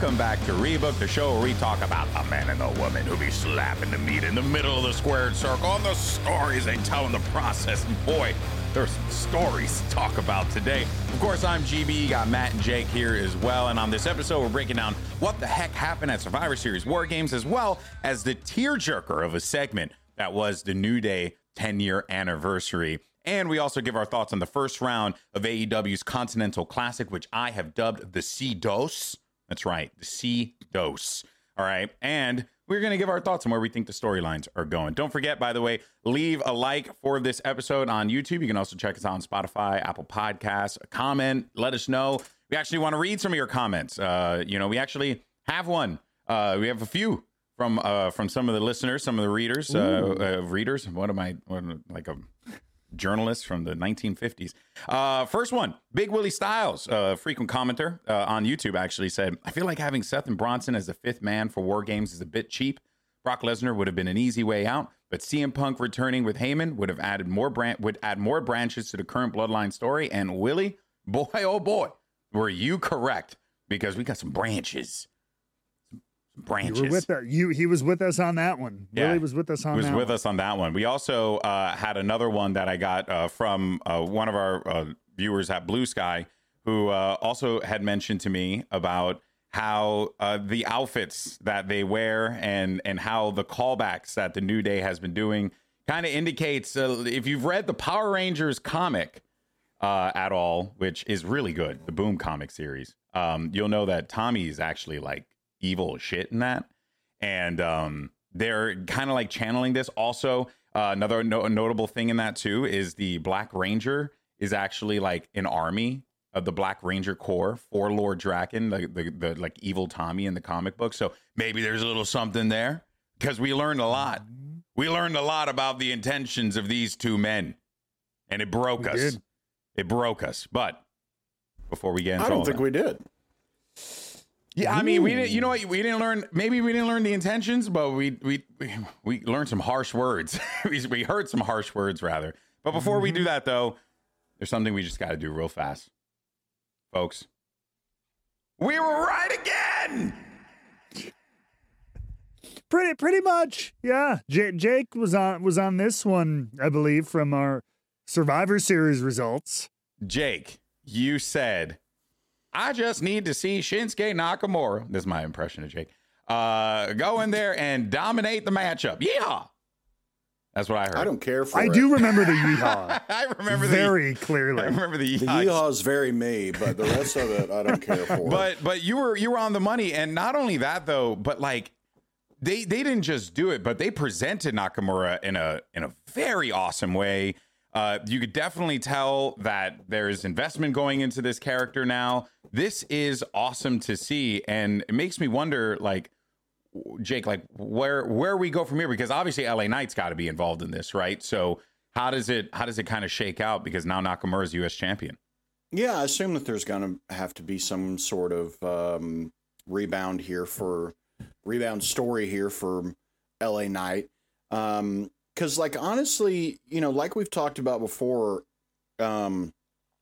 Welcome back to Rebook, the show where we talk about the man and the woman who be slapping the meat in the middle of the squared circle and the stories they tell in the process. And boy, there's some stories to talk about today. Of course, I'm GB, got Matt and Jake here as well. And on this episode, we're breaking down what the heck happened at Survivor Series War Games, as well as the tearjerker of a segment that was the New Day 10-year anniversary. And we also give our thoughts on the first round of AEW's Continental Classic, which I have dubbed the C-Dose. That's right, the C-Dose. All right, and we're going to give our thoughts on where we think the storylines are going. Don't forget, by the way, leave a like for this episode on YouTube. You can also check us out on Spotify, Apple Podcasts. A comment, let us know. We actually want to read some of your comments. We actually have one. We have a few from some of the listeners, some of the readers. Readers? What am I, like a journalist from the 1950s? First one, Big Willie Styles, frequent commenter on YouTube, actually said, I feel like having Seth and Bronson as the fifth man for War Games is a bit cheap. Brock Lesnar would have been an easy way out, but CM Punk returning with Heyman would have added would add more branches to the current Bloodline story. And Willie, boy, oh boy, were you correct, because we got some branches. You were with us. He was with us on that one. Yeah, Willie was with us on that one. He was with us on that one. We also had another one that I got from one of our viewers at Blue Sky, who also had mentioned to me about how the outfits that they wear and how the callbacks that the New Day has been doing kind of indicates, if you've read the Power Rangers comic at all, which is really good, the Boom comic series, you'll know that Tommy is actually like evil shit in that, and they're kind of like channeling this. Also, another notable thing in that too is the Black Ranger is actually like an army of the Black Ranger Corps for Lord Draken, the like evil Tommy in the comic book. So maybe there's a little something there, because we learned a lot. We learned a lot about the intentions of these two men, and it broke us. It broke us. But before we get into, I don't think we did. Yeah, I mean, we didn't. You know what? We didn't learn. Maybe we didn't learn the intentions, but we learned some harsh words. we heard some harsh words, rather. But before we do that, though, there's something we just got to do real fast, folks. We were right again. Pretty much, yeah. Jake was on this one, I believe, from our Survivor Series results. Jake, you said, I just need to see Shinsuke Nakamura. This is my impression of Jake. Go in there and dominate the matchup. Yeehaw! That's what I heard. I don't care for it. I do remember the yeehaw. I remember very clearly. I remember the yeehaw. The yeehaw is very me, but the rest of it, I don't care for. But you were on the money, and not only that though, but like they didn't just do it, but they presented Nakamura in a very awesome way. You could definitely tell that there's investment going into this character now. This is awesome to see, and it makes me wonder, like, Jake, like where we go from here, because obviously LA Knight's got to be involved in this, right? So how does it kind of shake out, because now Nakamura is U.S. champion? Yeah, I assume that there's going to have to be some sort of rebound story here for LA Knight. Because, like, honestly, you know, like we've talked about before, LA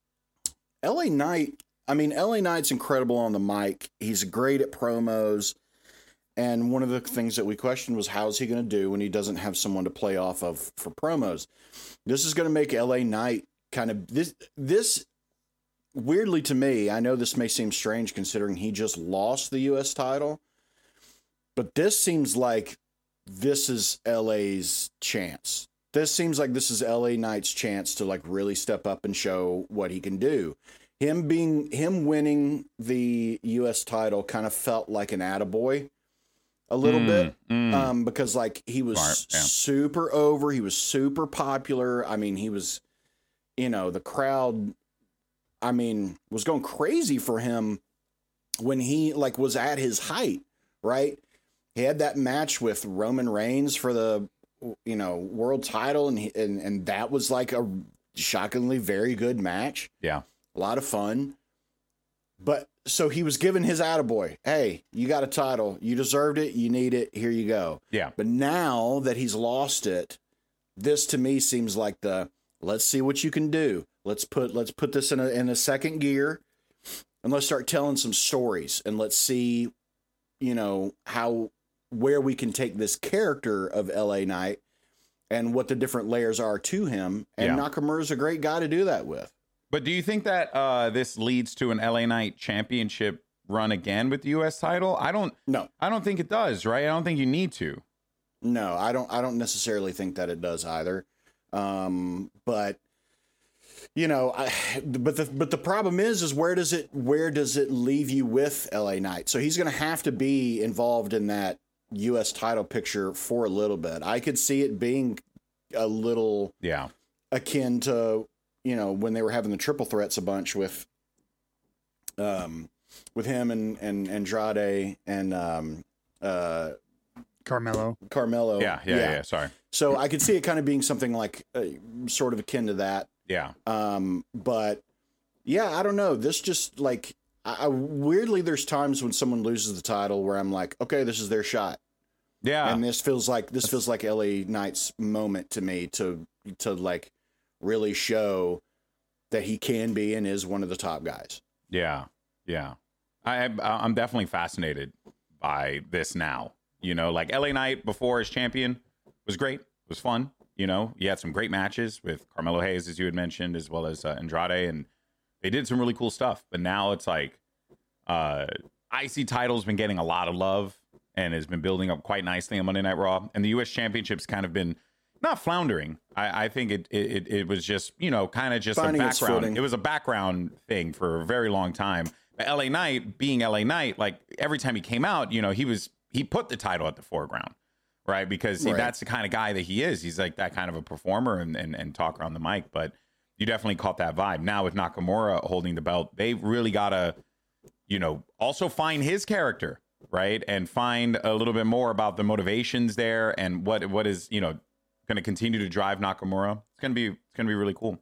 Knight's incredible on the mic. He's great at promos. And one of the things that we questioned was, how's he going to do when he doesn't have someone to play off of for promos? This is going to make LA Knight kind of this weirdly to me. I know this may seem strange considering he just lost the U.S. title, but this seems like this is LA's chance. This seems like this is LA Knight's chance to like really step up and show what he can do. Him winning the U.S. title kind of felt like an attaboy a little bit, because like he was super over. He was super popular. I mean, he was, you know, the crowd, I mean, was going crazy for him when he like was at his height, right? He had that match with Roman Reigns for the, you know, world title, and that was like a shockingly very good match. Yeah. A lot of fun. But so he was given his attaboy. Hey, you got a title. You deserved it. You need it. Here you go. Yeah. But now that he's lost it, this to me seems like let's see what you can do. Let's put this in a second gear, and let's start telling some stories, and let's see you know, where we can take this character of LA Knight and what the different layers are to him. And Nakamura's a great guy to do that with. But do you think that this leads to an LA Knight championship run again with the U.S. title? I don't think it does, right? I don't think you need to. No, I don't necessarily think that it does either. But you know, but the problem is where does it leave you with LA Knight? So he's going to have to be involved in that U.S. title picture for a little bit. I could see it being a little akin to, you know, when they were having the triple threats a bunch with him and Andrade and Carmelo. Yeah. Sorry. So I could see it kind of being something like sort of akin to that. Yeah. But yeah, I don't know. This just like weirdly, there's times when someone loses the title where I'm like, okay, this is their shot. Yeah. And this feels like LA Knight's moment to me to like really show that he can be and is one of the top guys. Yeah. Yeah. I'm definitely fascinated by this now. You know, like LA Knight before as champion was great. It was fun. You know, he had some great matches with Carmelo Hayes, as you had mentioned, as well as Andrade, and they did some really cool stuff. But now it's like IC title's been getting a lot of love and has been building up quite nicely on Monday Night Raw. And the U.S. Championship's kind of been not floundering. I think it was just, you know, kind of just finding a its footing. background. It was a background thing for a very long time. But LA Knight, being LA Knight, like every time he came out, you know, he put the title at the foreground. Right, because that's the kind of guy that he is. He's like that kind of a performer and talker on the mic. But you definitely caught that vibe. Now with Nakamura holding the belt, they've really got to, you know, also find his character, right, and find a little bit more about the motivations there and what is, you know, going to continue to drive Nakamura. It's gonna be really cool.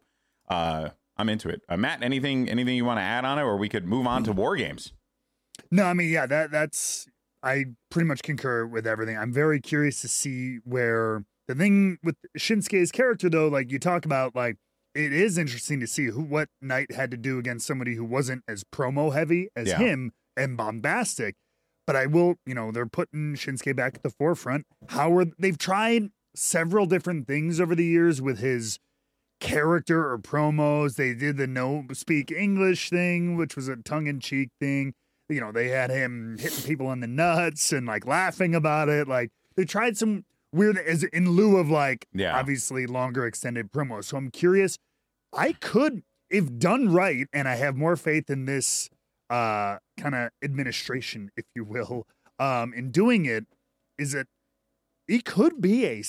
I'm into it. Matt, anything you want to add on it, or we could move on to War Games? No, I mean, yeah, that's. I pretty much concur with everything. I'm very curious to see where the thing with Shinsuke's character, though, like you talk about, like it is interesting to see what Knight had to do against somebody who wasn't as promo heavy as him and bombastic. But I will, you know, they're putting Shinsuke back at the forefront. They've tried several different things over the years with his character or promos. They did the no speak English thing, which was a tongue-in-cheek thing. You know, they had him hitting people in the nuts and like laughing about it. Like they tried some weird as in lieu of like obviously longer extended promos. So I'm curious. I could, if done right, and I have more faith in this kind of administration, if you will, in doing it, is that he could be a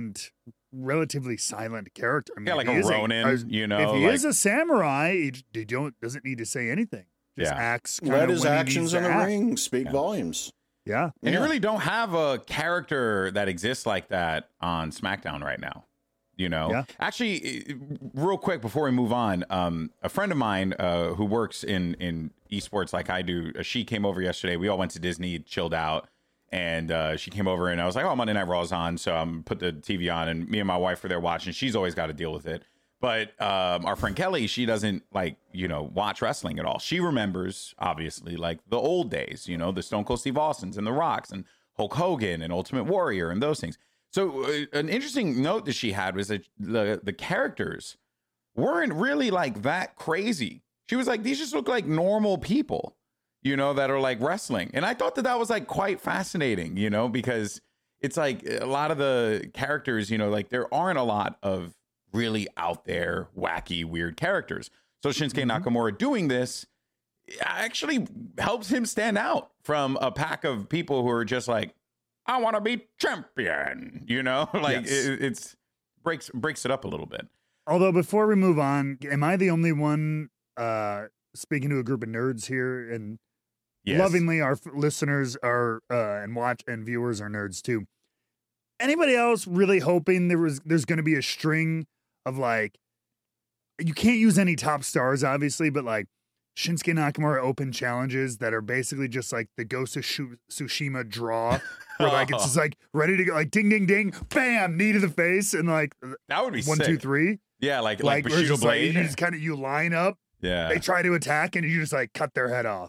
relatively silent character. I mean, like a Ronin, you know. If he is a samurai, he doesn't need to say anything. Just acts. Let his actions in the ring speak volumes. Yeah. And you really don't have a character that exists like that on SmackDown right now. You know, actually, real quick before we move on, a friend of mine who works in esports like I do, she came over yesterday. We all went to Disney, chilled out, and she came over and I was like, oh, Monday Night Raw's on. So I'm put the TV on and me and my wife were there watching. She's always got to deal with it. But our friend Kelly, she doesn't like, you know, watch wrestling at all. She remembers, obviously, like the old days, you know, the Stone Cold Steve Austins and The Rocks and Hulk Hogan and Ultimate Warrior and those things. So an interesting note that she had was that the characters weren't really like that crazy. She was like, these just look like normal people, you know, that are like wrestling. And I thought that was like quite fascinating, you know, because it's like a lot of the characters, you know, like there aren't a lot of really out there, wacky, weird characters. So Shinsuke Nakamura doing this actually helps him stand out from a pack of people who are just like, I want to be champion, you know, like it's breaks it up a little bit. Although before we move on, am I the only one speaking to a group of nerds here? And lovingly, our listeners are and viewers are nerds too. Anybody else really hoping there's going to be a string of like, you can't use any top stars, obviously, but like Shinsuke Nakamura open challenges that are basically just like the Ghost of Tsushima draw, where like it's just like ready to go, like ding, ding, ding, bam, knee to the face, and like that would be 1, sick. 2, 3. Yeah, like Bushido Blade. Like, you just kind of line up. Yeah, they try to attack, and you just like cut their head off.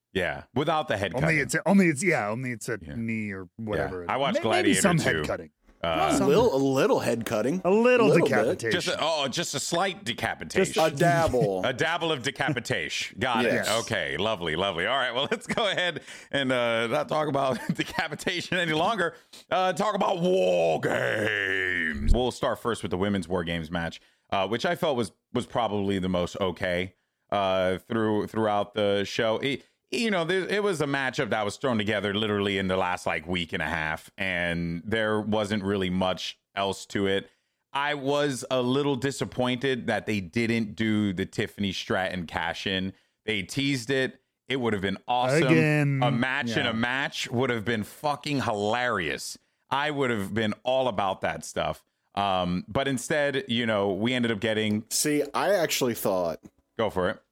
Yeah, without the head Only cutting. only it's a knee or whatever. I watched Maybe Gladiator some too. head cutting. A little head cutting. A little bit. decapitation. Just a slight decapitation. A dabble. A dabble of decapitation. Got Yes. it. Okay, lovely. All right, well, let's go ahead and not talk about decapitation any longer. Talk about war games. We'll start first with the women's war games match, which I felt was probably the most okay throughout the show. It was a matchup that was thrown together literally in the last week and a half, and there wasn't really much else to it. I was a little disappointed that they didn't do the Tiffany Stratton cash in. They teased it. It would have been awesome. Again, a match in a match would have been fucking hilarious. I would have been all about that stuff. But instead, we ended up getting. See, I actually thought. Go for it.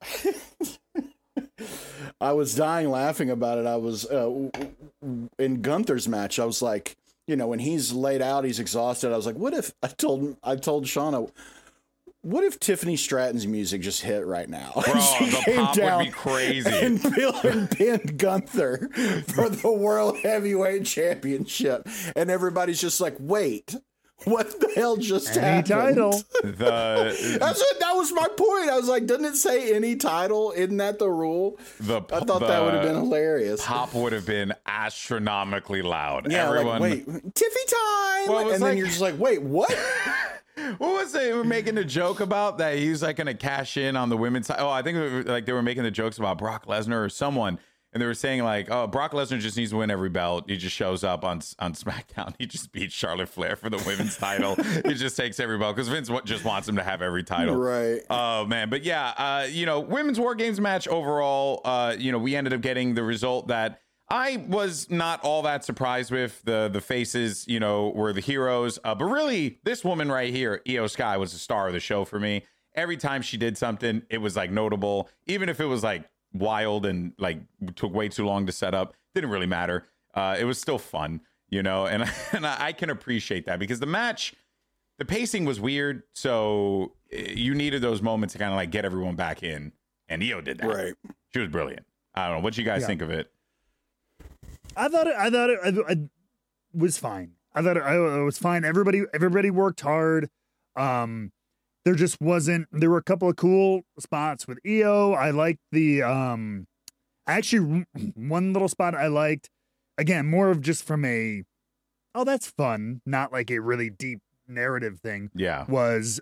I was dying laughing about it. I was in Gunther's match. I was like, when he's laid out, he's exhausted. I was like, what if I told Shauna, what if Tiffany Stratton's music just hit right now? Bro, the pop would be crazy. And pinned Gunther for the World Heavyweight Championship. And everybody's just like, wait. What the hell just happened? Title. That was my point. I was like, doesn't it say any title? Isn't that the rule? I thought that would have been hilarious. Pop would have been astronomically loud. Yeah, everyone. Wait, Tiffy time. Well, and then you're just like, wait, what? What was they were making a joke about that he was going to cash in on the women's side? Oh, I think they were making the jokes about Brock Lesnar or someone. And they were saying oh, Brock Lesnar just needs to win every belt. He just shows up on SmackDown. He just beats Charlotte Flair for the women's title. He just takes every belt because Vince just wants him to have every title. Right. Oh, man. But yeah, women's War Games match overall, we ended up getting the result that I was not all that surprised with. The faces, were the heroes. But really, this woman right here, Io Sky, was the star of the show for me. Every time she did something, it was notable. Even if it was wild and took way too long to set up, didn't really matter. It was still fun, and I can appreciate that because the pacing was weird, so you needed those moments to kind of get everyone back in, and Io did that. Right, she was brilliant. I don't know what you guys think of it. I thought it was fine. I thought it was fine. Everybody worked hard. There just wasn't. There were a couple of cool spots with Io. I liked the. Actually, one little spot I liked. Again, more of just from a. Oh, that's fun. Not like a really deep narrative thing. Yeah. Was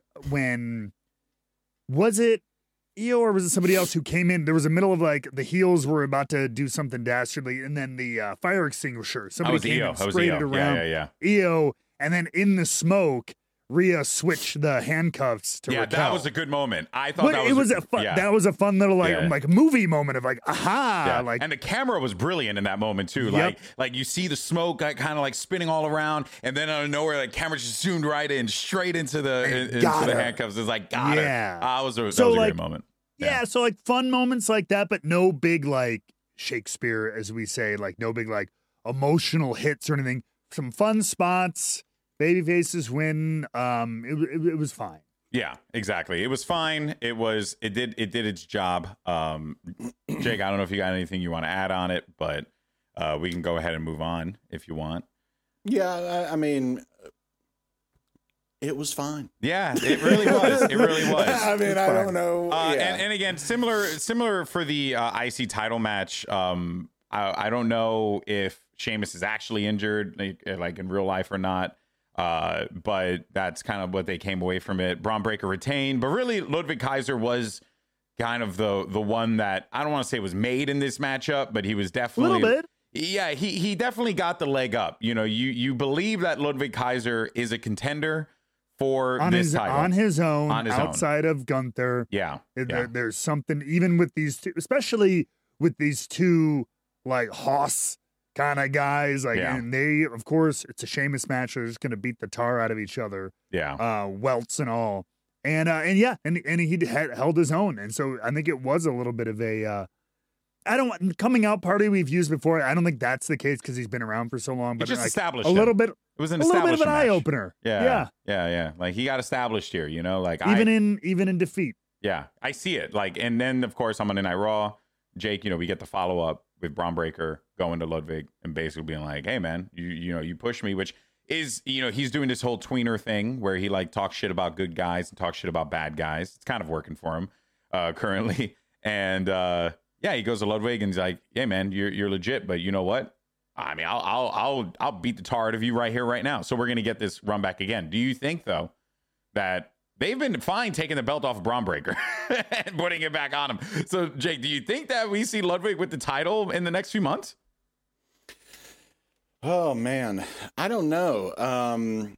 it Io or was it somebody else who came in? There was a middle of the heels were about to do something dastardly, and then the fire extinguisher. Somebody came and sprayed it around. Yeah. Io, and then in the smoke. Rhea switched the handcuffs to Raquel. That was a good moment. I thought that was a fun little movie moment of aha. Yeah. And the camera was brilliant in that moment too. Yep. Like you see the smoke kind of spinning all around, and then out of nowhere, the camera just zoomed right in, straight into the handcuffs. It's got her. That was a great moment. Yeah, so fun moments like that, but no big Shakespeare, as we say, no big emotional hits or anything. Some fun spots. Baby faces win. It was fine. Yeah, exactly. It was fine. It did its job. Jake, I don't know if you got anything you want to add on it, but we can go ahead and move on if you want. Yeah, I mean, it was fine. Yeah, it really was. It really was. I mean, I don't know. And again, similar for the IC title match. I don't know if Sheamus is actually injured, like in real life or not. But that's kind of what they came away from it. Braun Breaker retained, but really Ludwig Kaiser was kind of the one that I don't want to say was made in this matchup, but he was definitely a little bit. Yeah, he definitely got the leg up. You believe that Ludwig Kaiser is a contender for this title on his own, outside of Gunther. Yeah. There's something even with these two, especially with these two Hoss kind of guys, and they, of course, it's a Sheamus match. They're just going to beat the tar out of each other. Yeah. Welts and all. And he had held his own. And so I think it was a little bit of a, coming out party we've used before. I don't think that's the case because he's been around for so long, but just established a little bit. It was a little bit of an match. eye opener. Yeah. He got established here, even in defeat. Yeah, I see it. And then of course on Monday Night Raw, Jake, we get the follow up with Braun Breaker going to Ludwig and basically being like, hey man, you pushed me, which is, he's doing this whole tweener thing where he like talks shit about good guys and talks shit about bad guys. It's kind of working for him currently. And he goes to Ludwig and he's like, hey man, you're legit, but you know what? I mean, I'll beat the tar out of you right here, right now. So we're gonna get this run back again. Do you think though that they've been fine taking the belt off of Braun Breaker and putting it back on him? So Jake, do you think that we see Ludwig with the title in the next few months? Oh man, I don't know.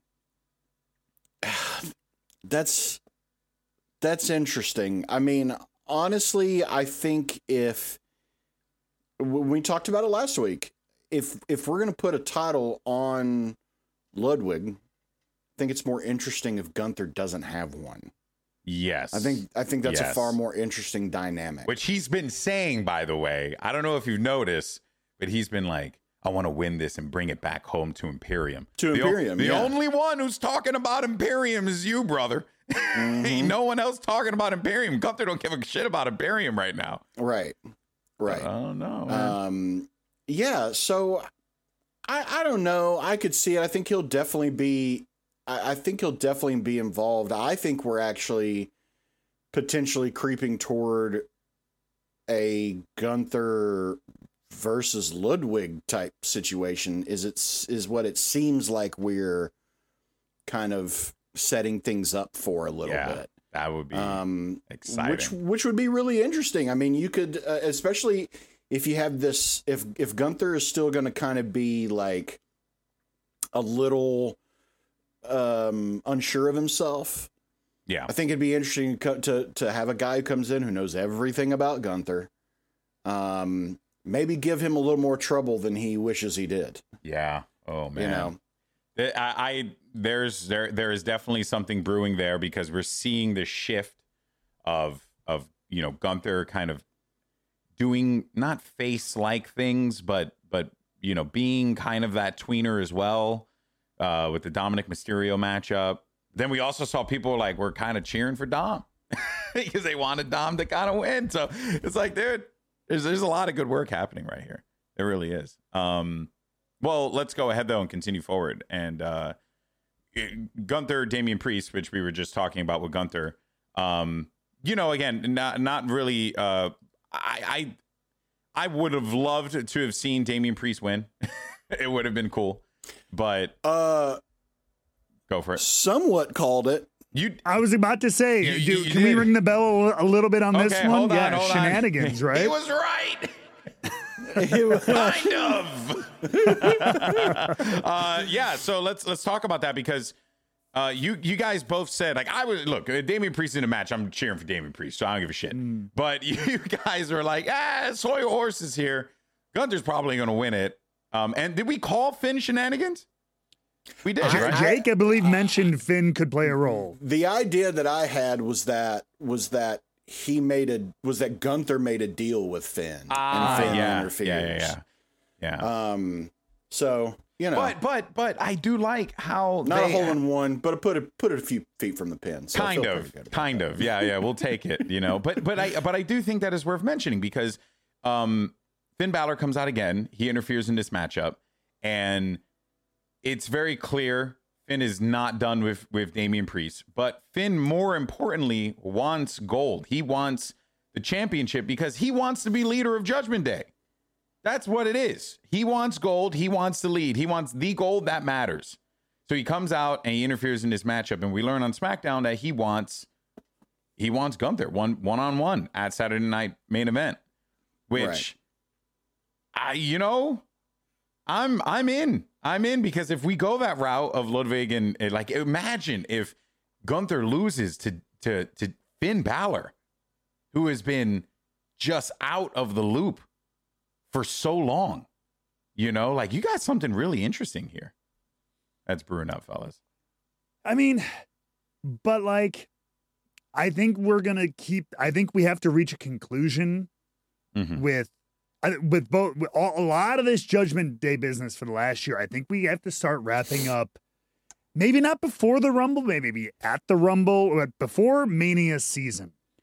That's interesting. I mean, honestly, I think if we talked about it last week, if we're gonna put a title on Ludwig, I think it's more interesting if Gunther doesn't have one. Yes, I think that's a far more interesting dynamic. Which he's been saying, by the way. I don't know if you've noticed, but he's been like, I want to win this and bring it back home to Imperium. The only one who's talking about Imperium is you, brother. Mm-hmm. Ain't no one else talking about Imperium. Gunther don't give a shit about Imperium right now. Right. I don't know. Yeah, so I don't know. I could see it. I think he'll definitely be involved. I think we're actually potentially creeping toward a Gunther versus Ludwig type situation. Is what it seems like we're kind of setting things up for a little bit. That would be exciting. Which would be really interesting. I mean, you could, especially if you have this, if Gunther is still going to kind of be like a little unsure of himself. Yeah, I think it'd be interesting to have a guy who comes in who knows everything about Gunther. Maybe give him a little more trouble than he wishes he did. Yeah. Oh man. There is definitely something brewing there because we're seeing the shift of Gunther kind of doing not face-like things, but being kind of that tweener as well with the Dominic Mysterio matchup. Then we also saw people like were kind of cheering for Dom because they wanted Dom to kind of win. So it's like, dude, there's a lot of good work happening right here. There really is. Well, let's go ahead though and continue forward. And Gunther, Damian Priest, which we were just talking about with Gunther. Again, not really. I would have loved to have seen Damian Priest win. It would have been cool, but go for it. Somewhat called it. I was about to say, can we ring the bell a little bit on this one? Hold on. Shenanigans, right? He was right. Kind of. So let's talk about that because you guys both said like Damian Priest in a match. I'm cheering for Damian Priest, so I don't give a shit. But you guys were like, soy horses here. Gunther's probably going to win it. And did we call Finn shenanigans? We did, right? Jake, I believe, mentioned Finn could play a role. The idea that I had was that Gunther made a deal with Finn. And Finn interferes. Yeah. So, But I do like how not a hole in one, but put it a few feet from the pin. So kind of. Yeah, we'll take it, But I do think that is worth mentioning because Finn Balor comes out again. He interferes in this matchup, and it's very clear Finn is not done with Damian Priest. But Finn, more importantly, wants gold. He wants the championship because he wants to be leader of Judgment Day. That's what it is. He wants gold. He wants to lead. He wants the gold that matters. So he comes out and he interferes in this matchup. And we learn on SmackDown that he wants Gunther one-on-one at Saturday Night Main Event, which I'm in. I'm in because if we go that route of Ludwig and like, imagine if Gunther loses to Finn Balor, who has been just out of the loop for so long, like you got something really interesting here. That's brewing up, fellas. I mean, but like, I think we have to reach a conclusion with a lot of this Judgment Day business for the last year. I think we have to start wrapping up, maybe not before the Rumble, maybe at the Rumble, but before Mania season.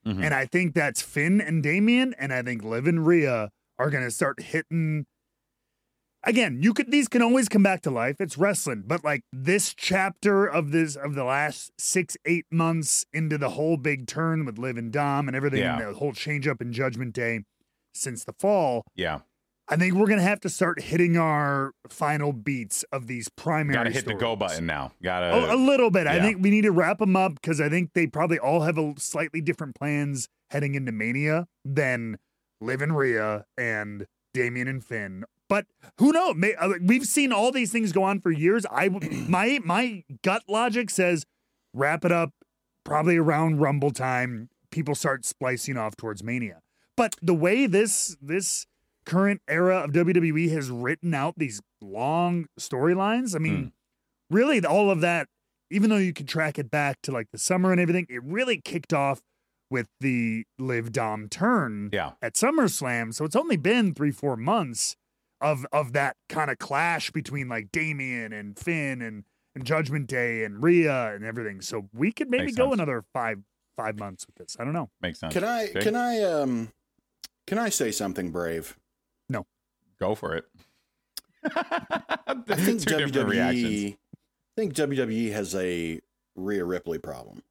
Mhm. And I think that's Finn and Damien, and I think Liv and Rhea are going to start hitting. Again, these can always come back to life. It's wrestling, but like this chapter of the last 6-8 months into the whole big turn with Liv and Dom and everything, Yeah. and the whole change up in Judgment Day since the fall. Yeah. I think we're gonna have to start hitting our final beats of these primary. Got to hit the go stories. button now. Got A to. little bit. I yeah. think we need to wrap them up because I think they probably all have a slightly different plans heading into Mania than Liv and Rhea and Damien and Finn. But who knows? We've seen all these things go on for years. My gut logic says wrap it up probably around Rumble time. People start splicing off towards Mania. But the way this current era of WWE has written out these long storylines, I mean, really all of that, even though you could track it back to like the summer and everything, it really kicked off with the Liv Dom turn Yeah. at SummerSlam. So it's only been 3-4 months of that kind of clash between like Damien and Finn and Judgment Day and Rhea and everything. So we could maybe Makes go sense. another five months with this. I don't know. Makes sense. Can I Jake? can I say something brave? Go for it. I think Two different reactions. WWE. I think WWE has a Rhea Ripley problem.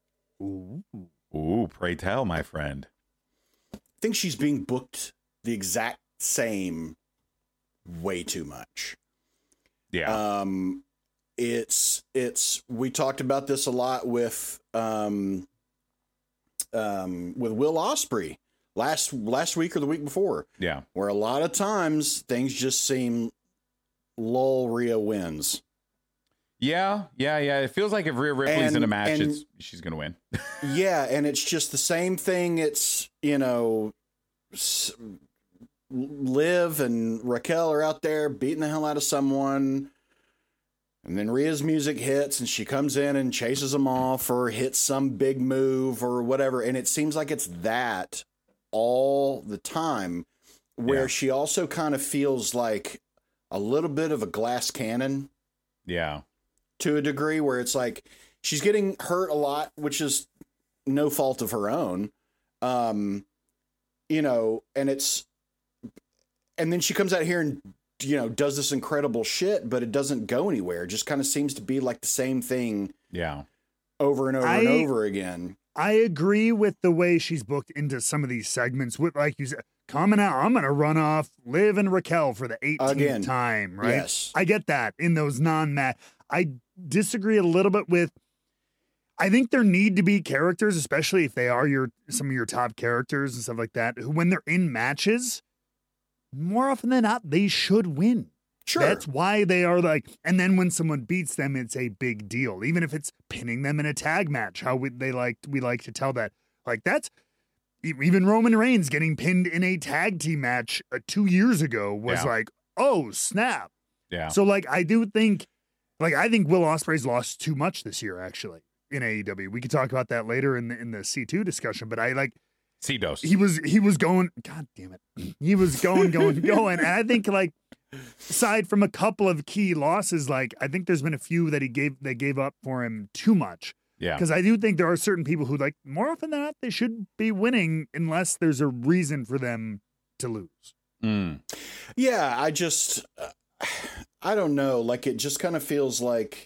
Ooh, pray tell, my friend. I think she's being booked the exact same way too much. Yeah. It's we talked about this a lot with Will Ospreay last week or the week before, yeah. where a lot of times things just seem lull, Rhea wins. Yeah. It feels like if Rhea Ripley's in a match, she's going to win. Yeah, and it's just the same thing. It's, Liv and Raquel are out there beating the hell out of someone. And then Rhea's music hits and she comes in and chases them off or hits some big move or whatever. And it seems like it's that all the time, where Yeah. she also kind of feels like a little bit of a glass cannon Yeah. to a degree, where it's like she's getting hurt a lot, which is no fault of her own. And then she comes out here and, does this incredible shit, but it doesn't go anywhere. It just kind of seems to be like the same thing Yeah. over and over and over again. I agree with the way she's booked into some of these segments with, like you said, coming out, I'm going to run off Liv and Raquel for the 18th Again. time, right? Yes. I get that in those non-match. I disagree a little bit with, I think there need to be characters, especially if they are some of your top characters and stuff like that, who when they're in matches, more often than not, they should win. Sure. That's why they are like, and then when someone beats them, it's a big deal. Even if it's pinning them in a tag match, we like to tell that. Like that's even Roman Reigns getting pinned in a tag team match 2 years ago was Yeah. like, oh snap. Yeah. So like, I think Will Ospreay's lost too much this year, actually, in AEW. We could talk about that later in the C2 discussion, but I like, C-dose. he was going, God damn it. He was going. And I think like, aside from a couple of key losses, like I think there's been a few that they gave up for him too much. Yeah. Because I do think there are certain people who, like, more often than not, they should be winning unless there's a reason for them to lose. Mm. Yeah, I don't know. Like, it just kind of feels like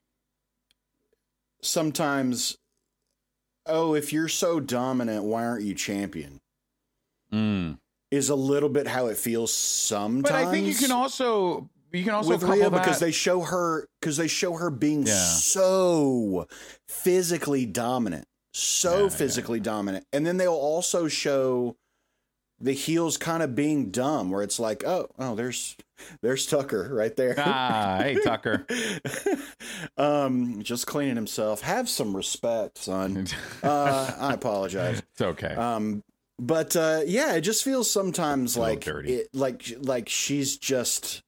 sometimes, if you're so dominant, why aren't you champion? Mm. Is a little bit how it feels sometimes. But I think you can also with couple Rhea, that because they show her being Yeah. so physically dominant, dominant, and then they'll also show the heels kind of being dumb, where it's like, oh, there's Tucker right there. hey Tucker. Just cleaning himself. Have some respect, son. I apologize. It's okay. But it just feels sometimes like dirty. it, like she's just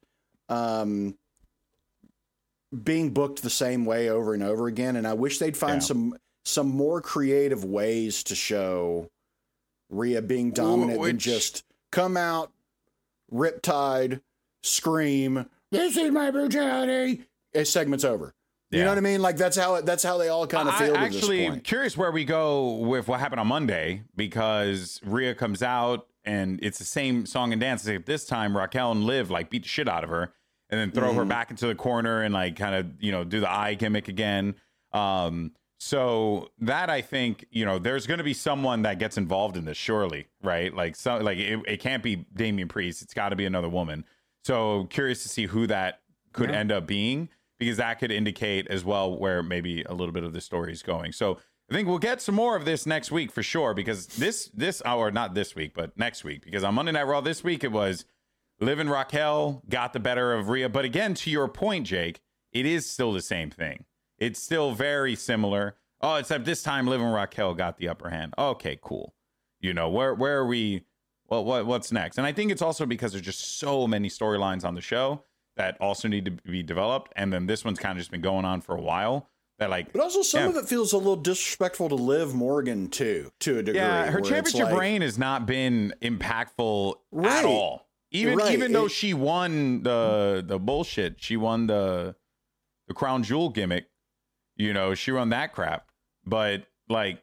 being booked the same way over and over again. And I wish they'd find some more creative ways to show Rhea being dominant than just come out, riptide, scream, "This is my brutality." Segment's over. You know what I mean? Like that's how they all kind of feel. I'm at this actually point. curious where we go with what happened on Monday, because Rhea comes out and it's the same song and dance. Except this time Raquel and Liv like beat the shit out of her and then throw her back into the corner and like kind of, you know, do the eye gimmick again. So that, I think, you know, there's going to be someone that gets involved in this, surely, right? Like, so like it can't be Damian Priest. It's got to be another woman. So curious to see who that could end up being, because that could indicate as well where maybe a little bit of the story is going. So I think we'll get some more of this next week for sure, because this or not this week, but next week, because on Monday Night Raw this week, it was Liv and Raquel got the better of Rhea. But again, to your point, Jake, it is still the same thing. It's still very similar. Oh, except this time Liv and Raquel got the upper hand. Okay, cool. You know, where are we? Well, what's next? And I think it's also because there's just so many storylines on the show that also need to be developed. And then this one's kind of just been going on for a while. That like, but also some of it feels a little disrespectful to Liv Morgan too, to a degree. Yeah, her championship reign has not been impactful at all. Even though she won the bullshit, she won the crown jewel gimmick. You know, she won that crap. But like,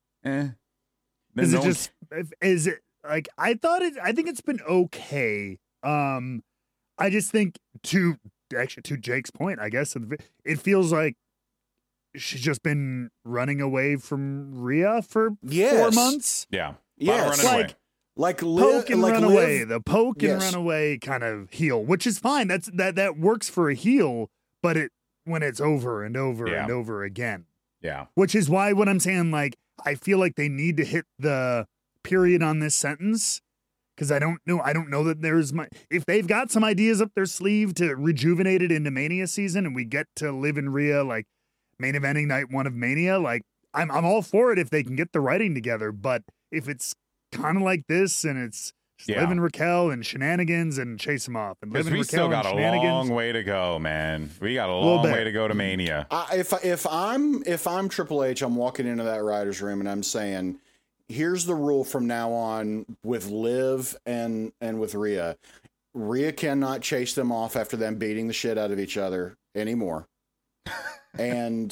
Is it like I think it's been okay. I just think to Jake's point, I guess it feels like she's just been running away from Rhea for 4 months. Yeah. Yes. Like poke and run away. The poke and run away kind of heel, which is fine. That works for a heel, but when it's over and over and over again. Yeah. Which is why what I'm saying, like, I feel like they need to hit the period on this sentence. Because I don't know that there's if they've got some ideas up their sleeve to rejuvenate it into Mania season, and we get to Liv and Rhea like main eventing night 1 of Mania, like I'm all for it if they can get the writing together. But if it's kind of like this and it's just Liv and Raquel and shenanigans and chase them off, and Liv and Raquel still got and a shenanigans. long way to go, man. We got a long way to go to Mania. If I'm Triple H, I'm walking into that writer's room and I'm saying, here's the rule from now on with Liv and with Rhea. Rhea cannot chase them off after them beating the shit out of each other anymore. and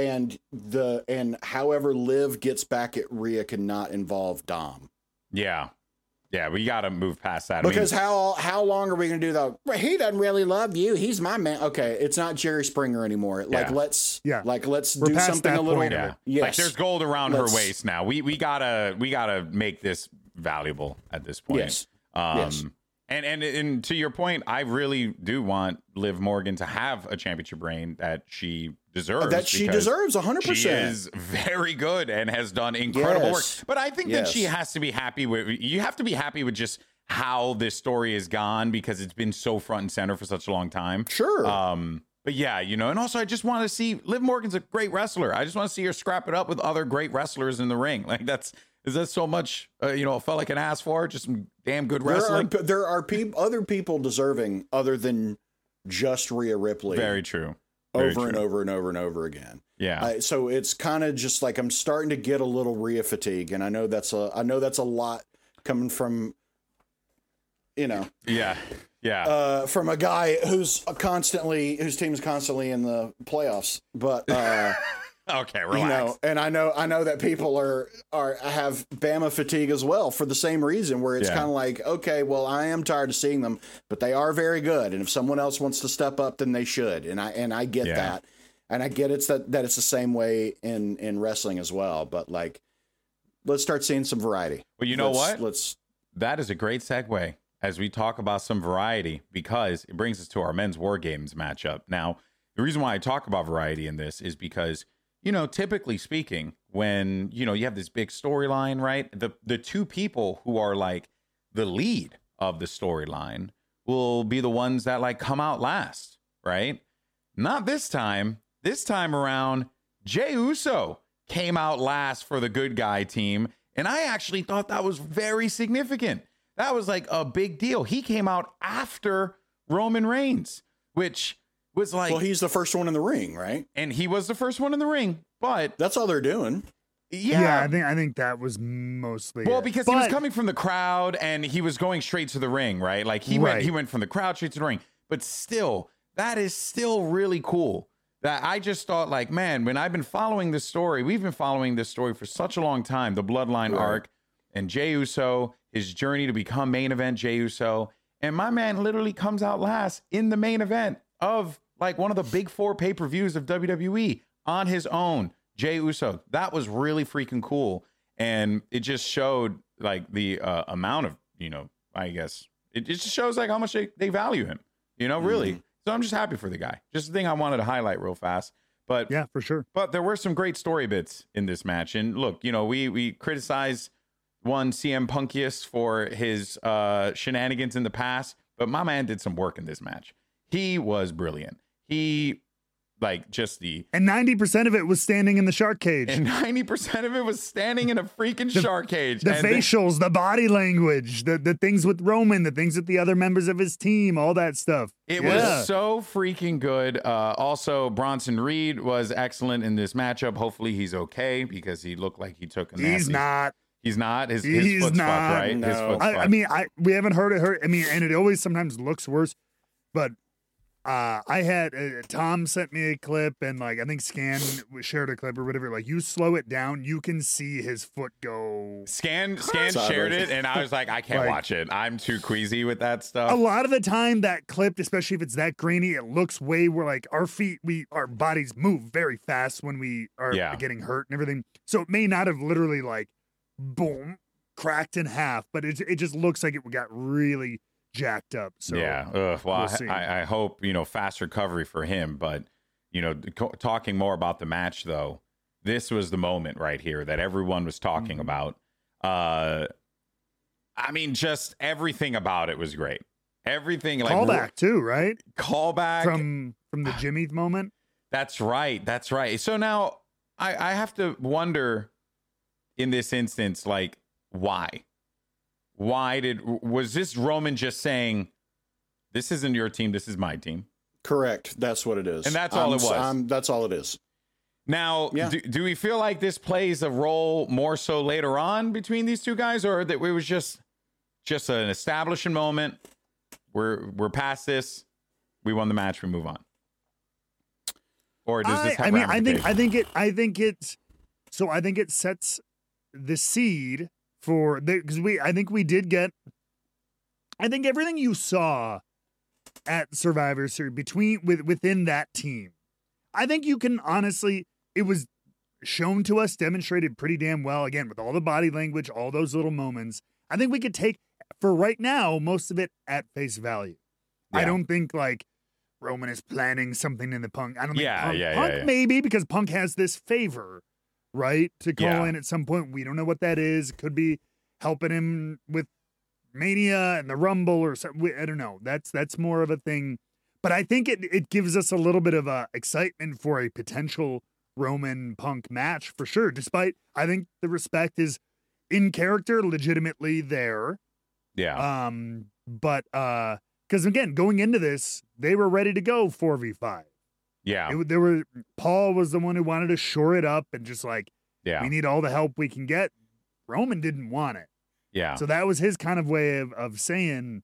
however Liv gets back at Rhea cannot involve Dom. Yeah. Yeah, we got to move past that. Because how long are we going to do that? Well, he doesn't really love you. He's my man. Okay, it's not Jerry Springer anymore. Like let's do something a little. Yeah. Yes. Like there's gold around her waist now. We gotta make this valuable at this point. Yes. Yes. And to your point, I really do want Liv Morgan to have a championship reign that she deserves. That she deserves 100%. She is very good and has done incredible work. But I think that she has to be happy with. You have to be happy with just how this story has gone, because it's been so front and center for such a long time. Sure. But yeah, you know, and also I just want to see Liv Morgan's a great wrestler. I just want to see her scrap it up with other great wrestlers in the ring. Like is that so much, a fella can ask for? Just some damn good wrestling. There are other people deserving other than just Rhea Ripley. Very true. Over and over and over and over again. Yeah. So it's kind of just like I'm starting to get a little Rhea fatigue, and I know that's a lot coming from, Yeah. from a guy whose team is constantly in the playoffs, but. Okay, relax. And I know that people have Bama fatigue as well for the same reason, where it's kind of like, okay, well, I am tired of seeing them, but they are very good, and if someone else wants to step up, then they should, and I get that, and I get that it's the same way in wrestling as well, but like, let's start seeing some variety. Well, you know what? That is a great segue as we talk about some variety, because it brings us to our men's War Games matchup. Now, the reason why I talk about variety in this is because, typically speaking, when, you have this big storyline, right? The two people who are like the lead of the storyline will be the ones that like come out last, right? Not this time. This time around, Jey Uso came out last for the good guy team. And I actually thought that was very significant. That was like a big deal. He came out after Roman Reigns, which was like, well, he's the first one in the ring, right? And he was the first one in the ring, but that's all they're doing. Yeah, I think that was mostly because he was coming from the crowd and he was going straight to the ring, right? Like he went from the crowd straight to the ring. But still, that is still really cool that I just thought, like, man, when I've been following this story, we've been following this story for such a long time, the Bloodline arc, and Jey Uso, his journey to become main event Jey Uso, and my man literally comes out last in the main event of like one of the big 4 pay-per-views of WWE on his own, Jey Uso. That was really freaking cool. And it just showed like the amount of, I guess it just shows like how much they value him, really. So I'm just happy for the guy. Just the thing I wanted to highlight real fast. But yeah, for sure. But there were some great story bits in this match. And look, we criticized one CM Punkius for his shenanigans in the past, but my man did some work in this match. He was brilliant. He like just and 90% of it was standing in the shark cage. And 90% of it was standing in a freaking shark cage. The facials, the body language, the things with Roman, the things with the other members of his team, all that stuff. It was so freaking good. Also, Bronson Reed was excellent in this matchup. Hopefully he's okay because he looked like he took a nasty... He's not. He's not? His foot's fucked, right? No. His foot's fucked. We haven't heard it hurt. I mean, and it always sometimes looks worse, but I had Tom sent me a clip, and like I think Scan shared a clip or whatever. Like you slow it down, you can see his foot go. Scan shared it, and I was like, I can't watch it. I'm too queasy with that stuff. A lot of the time, that clip, especially if it's that grainy, it looks way where like our bodies move very fast when we are getting hurt and everything. So it may not have literally like boom cracked in half, but it just looks like it got really jacked up. So well, I hope fast recovery for him. But talking more about the match though, this was the moment right here that everyone was talking about. I mean, just everything about it was great. Everything like callback too, right? Callback from the Jimmy moment. That's right. So now I have to wonder in this instance, like why? Was this Roman just saying, this isn't your team, this is my team? Correct. That's what it is. And that's all it was. That's all it is. Now, do we feel like this plays a role more so later on between these two guys, or that it was just an establishing moment? We're past this. We won the match. We move on. Or does this have I think it sets the seed for because I think everything you saw at Survivor Series within that team, I think you can honestly, it was shown to us, demonstrated pretty damn well, again, with all the body language, all those little moments. I think we could take, for right now, most of it at face value. Yeah. I don't think like Roman is planning something in the Punk. I don't think Punk maybe, because Punk has this favor, right, to call in at some point. We don't know what that is. Could be helping him with Mania and the Rumble or something. I don't know. That's more of a thing. But I think it gives us a little bit of excitement for a potential Roman Punk match for sure. Despite, I think the respect is in character, legitimately there. Yeah. But because again, going into this, they were ready to go 4v5. Yeah. Paul was the one who wanted to shore it up and just like, we need all the help we can get. Roman didn't want it. Yeah. So that was his kind of way of saying,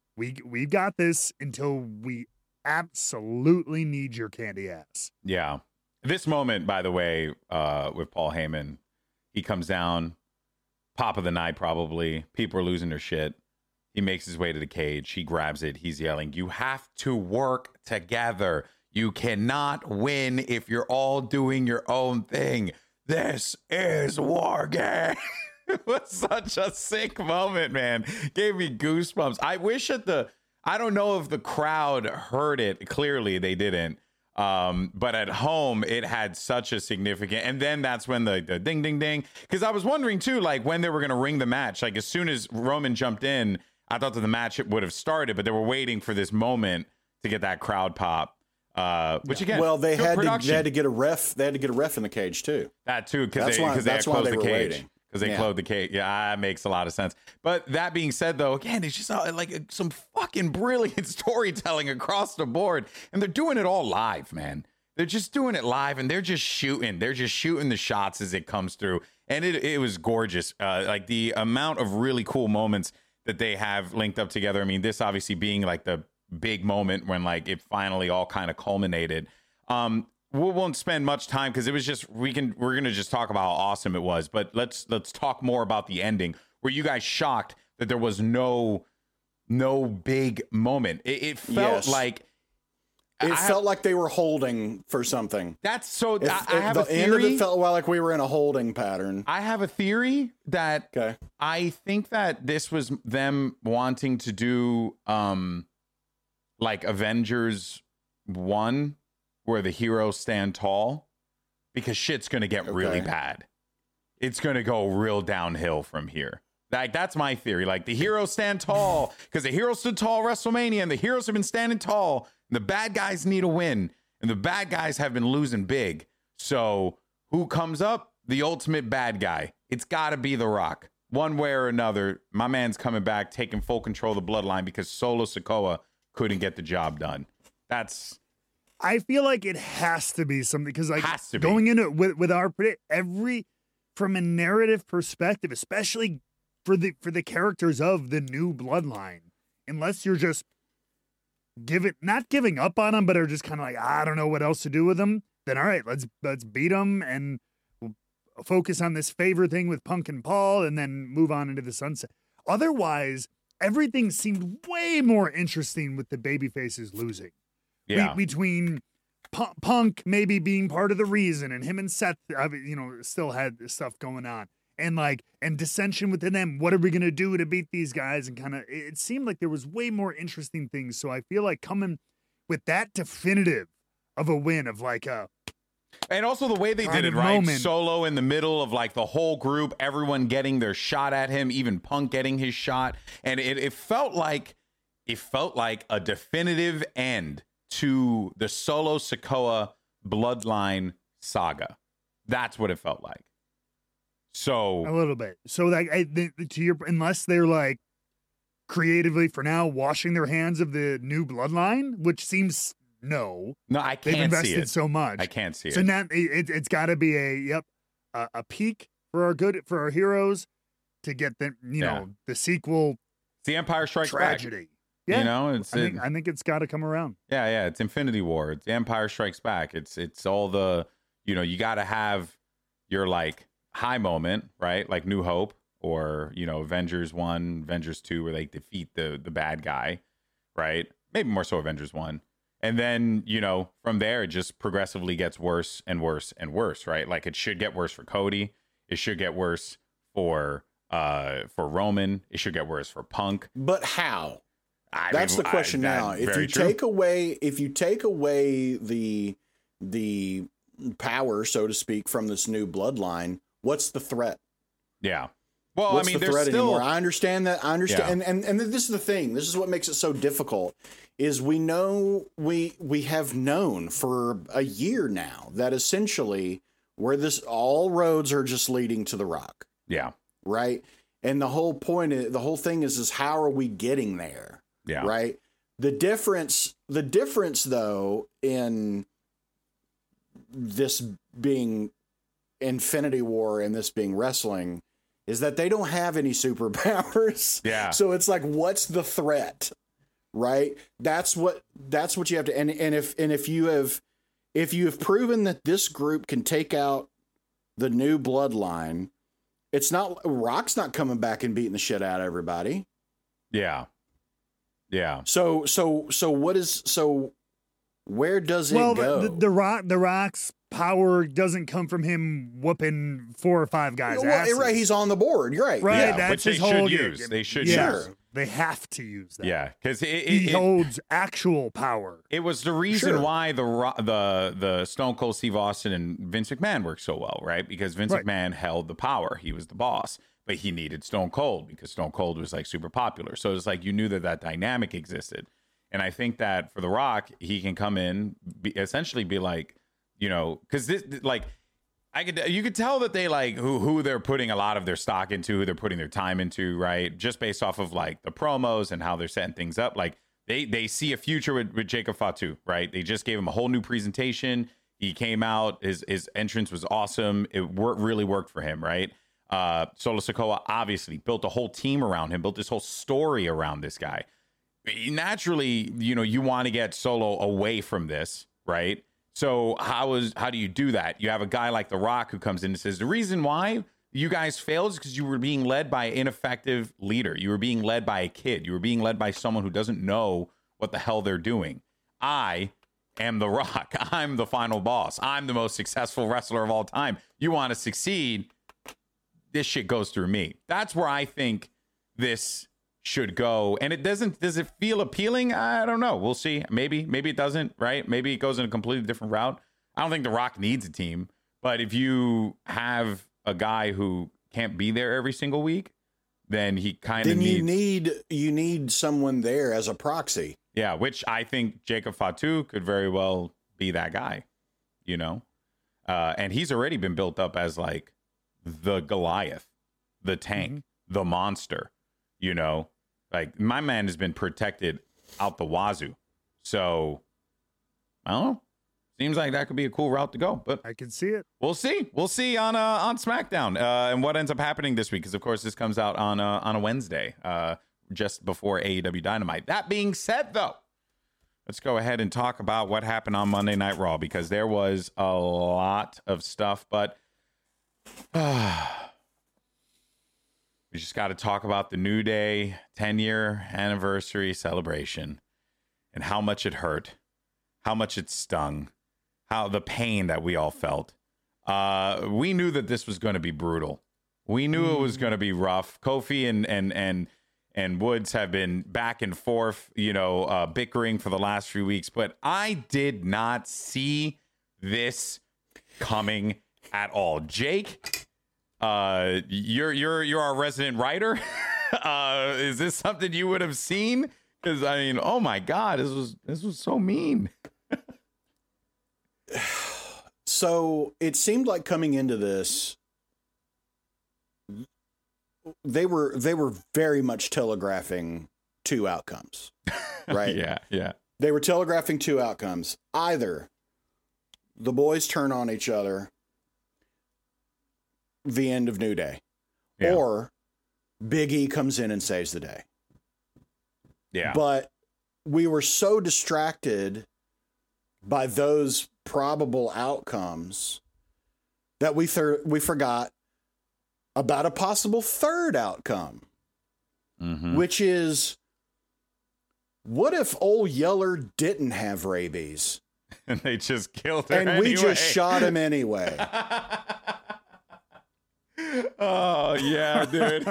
we've got this until we absolutely need your candy ass. Yeah. This moment, by the way, with Paul Heyman, he comes down, pop of the night probably. People are losing their shit. He makes his way to the cage. He grabs it. He's yelling, "You have to work together. You cannot win if you're all doing your own thing. This is War Game." It was such a sick moment, man. Gave me goosebumps. I wish I don't know if the crowd heard it. Clearly they didn't. But at home it had such a significant, and then that's when the ding, ding, ding. Cause I was wondering too, like when they were going to ring the match, like as soon as Roman jumped in, I thought that the match would have started, but they were waiting for this moment to get that crowd pop. Which again, well, they had to get a ref. They had to get a ref in the cage too. That too. Cause they had closed the cage. Because they closed the cage. Yeah, that makes a lot of sense. But that being said, though, again, it's just like some fucking brilliant storytelling across the board. And they're doing it all live, man. They're just doing it live, and they're just shooting. They're just shooting the shots as it comes through. And it was gorgeous. Like the amount of really cool moments that they have linked up together. I mean, this obviously being like the big moment when like it finally all kind of culminated. we won't spend much time because it was just we're gonna just talk about how awesome it was. But let's talk more about the ending. Were you guys shocked that there was no big moment? It felt like it felt like they were holding for something. That's so. I have the a theory. end of it felt like we were in a holding pattern. I have a theory that I think that this was them wanting to do like Avengers 1, where the heroes stand tall, because shit's gonna get really bad. It's gonna go real downhill from here. Like, that's my theory. Like, the heroes stand tall because the heroes stood tall at WrestleMania, and the heroes have been standing tall. And the bad guys need a win, and the bad guys have been losing big. So who comes up? The ultimate bad guy. It's got to be The Rock. One way or another, my man's coming back, taking full control of the bloodline because Solo Sikoa couldn't get the job done. I feel like it has to be something, because like Has to be. going into it with our from a narrative perspective, especially for the characters of the new bloodline, unless you're just not giving up on them, but are just kind of like, I don't know what else to do with them, then all right, let's beat them and we'll focus on this favor thing with Punk and Paul and then move on into the sunset. Otherwise, everything seemed way more interesting with the babyfaces losing. Yeah. Between Punk maybe being part of the reason, and him and Seth, still had this stuff going on, and dissension within them. What are we gonna do to beat these guys? And kind of, it seemed like there was way more interesting things. So I feel like coming with that definitive of a win of like and also the way they did it, right? Moment. Solo in the middle of like the whole group, everyone getting their shot at him, even Punk getting his shot, and it felt like a definitive end to the Solo Sikoa bloodline saga. That's what it felt like. So a little bit. So like unless they're like creatively for now washing their hands of the new bloodline, which seems no, I can't see it. They've invested so much. I can't see it. So now it's got to be a peak for our heroes to get the sequel. It's the Empire Strikes tragedy. Back. Yeah, I think it's got to come around. Yeah, it's Infinity War. It's Empire Strikes Back. It's all the, you got to have your like high moment, right? Like New Hope or, Avengers 1, Avengers 2, where they defeat the bad guy, right? Maybe more so Avengers 1. And then, from there, it just progressively gets worse and worse and worse, right? Like, it should get worse for Cody. It should get worse for Roman. It should get worse for Punk. But how? That's the question now. If you take away the power, so to speak, from this new bloodline, what's the threat? Yeah. Well, what's I mean, the there's threat still anymore? I understand that. Yeah. And this is the thing. This is what makes it so difficult. Is we know we have known for a year now that essentially where all roads are just leading to The Rock. Yeah. Right. And the whole thing is how are we getting there? Yeah. Right. The difference though in this being Infinity War and this being wrestling is that they don't have any superpowers. Yeah. So it's like, what's the threat? Right. That's what you have to. And if you have proven that this group can take out the new bloodline, it's not Rock's not coming back and beating the shit out of everybody. Yeah. Yeah. So where does it go? The Rock's power doesn't come from him whooping 4 or 5 guys' asses. Right, he's on the board. You're right. Right, Yeah, that's which his they whole should game. use. They should Yes, use. They have to use that. Yeah, because he holds actual power. It was the reason Sure. why the Stone Cold Steve Austin and Vince McMahon worked so well, right? Because Vince McMahon held the power. He was the boss, but he needed Stone Cold because Stone Cold was like super popular. So it's like you knew that dynamic existed. And I think that for The Rock, he can come in, essentially be like, because this like. You could tell that they like who they're putting a lot of their stock into, who they're putting their time into, right? Just based off of like the promos and how they're setting things up. Like they see a future with Jacob Fatu, right? They just gave him a whole new presentation. He came out, his entrance was awesome. It really worked for him, right? Solo Sikoa obviously built a whole team around him, built this whole story around this guy. Naturally, you want to get Solo away from this, right? So how do you do that? You have a guy like The Rock who comes in and says, the reason why you guys failed is because you were being led by an ineffective leader. You were being led by a kid. You were being led by someone who doesn't know what the hell they're doing. I am The Rock. I'm the final boss. I'm the most successful wrestler of all time. You want to succeed, this shit goes through me. That's where I think this should go. And does it feel appealing? I don't know. We'll see. Maybe it doesn't, right? Maybe it goes in a completely different route. I don't think The Rock needs a team, but if you have a guy who can't be there every single week, then he kind of needs... you need someone there as a proxy. Yeah, which I think Jacob Fatu could very well be that guy, you know? And he's already been built up as like the Goliath, the tank, the monster, you know? Like, my man has been protected out the wazoo. So, I don't know. Seems like that could be a cool route to go, but I can see it. We'll see. We'll see on SmackDown and what ends up happening this week, because of course this comes out on a Wednesday, just before AEW Dynamite. That being said, though, let's go ahead and talk about what happened on Monday Night Raw, because there was a lot of stuff, but we just got to talk about the New Day 10-year anniversary celebration and how much it hurt, how much it stung, how the pain that we all felt. We knew that this was going to be brutal. We knew it was going to be rough. Kofi and Woods have been back and forth, you know, bickering for the last few weeks, but I did not see this coming at all. Jake, you're our resident writer. Is this something you would have seen? Because I mean, oh my God, this was so mean. So it seemed like coming into this, they were very much telegraphing two outcomes, right? Yeah. They were telegraphing two outcomes. Either the boys turn on each other, the end of New Day, or Big E comes in and saves the day. Yeah. But we were so distracted by those probable outcomes that we forgot about a possible third outcome, which is, what if old Yeller didn't have rabies? And they just killed her and we just shot him anyway. Oh, yeah, dude.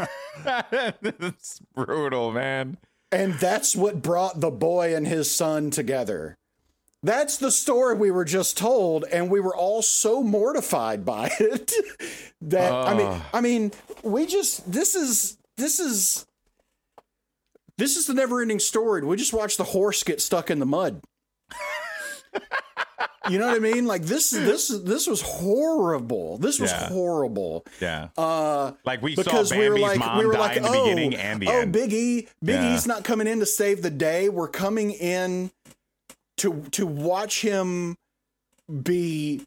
It's brutal, man. And that's what brought the boy and his son together. That's the story we were just told, and we were all so mortified by it that I mean, we just this is the never-ending story. We just watched the horse get stuck in the mud. You know what I mean? Like this was horrible. This was horrible. Yeah. Like we saw Bambi's mom die in the beginning and the end. Big E's not coming in to save the day. We're coming in to watch him be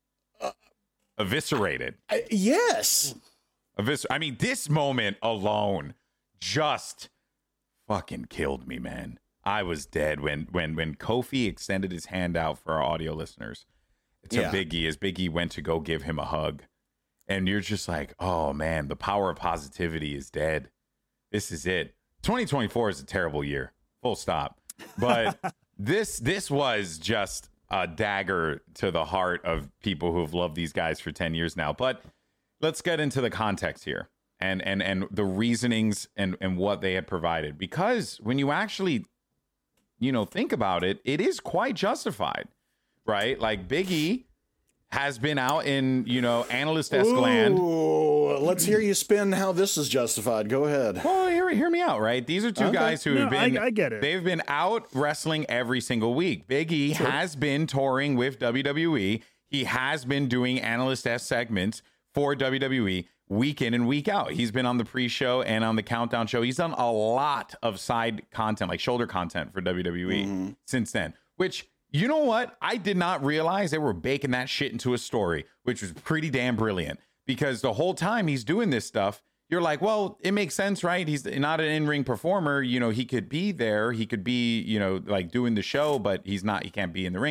eviscerated. Yes. I mean, this moment alone just fucking killed me, man. I was dead when Kofi extended his hand out for our audio listeners to Big E, as Big E went to go give him a hug. And you're just like, oh man, the power of positivity is dead. This is it. 2024 is a terrible year. Full stop. But this was just a dagger to the heart of people who have loved these guys for 10 years now. But let's get into the context here and the reasonings and what they had provided. Because when you actually, you know, think about it, it is quite justified, right? Like Big E has been out in, you know, analyst-esque land. Let's hear you spin how this is justified. Go ahead. Well, hear me out, right? These are two guys who have been... I get it. They've been out wrestling every single week. Big E has been touring with WWE. He has been doing analyst-esque segments for WWE week in and week out. He's been on the pre-show and on the Countdown show. He's done a lot of side content, like shoulder content for WWE since then, which... You know what? I did not realize they were baking that shit into a story, which was pretty damn brilliant, because the whole time he's doing this stuff, you're like, well, it makes sense, right? He's not an in-ring performer. You know, he could be there. He could be, you know, like doing the show, but he can't be in the ring.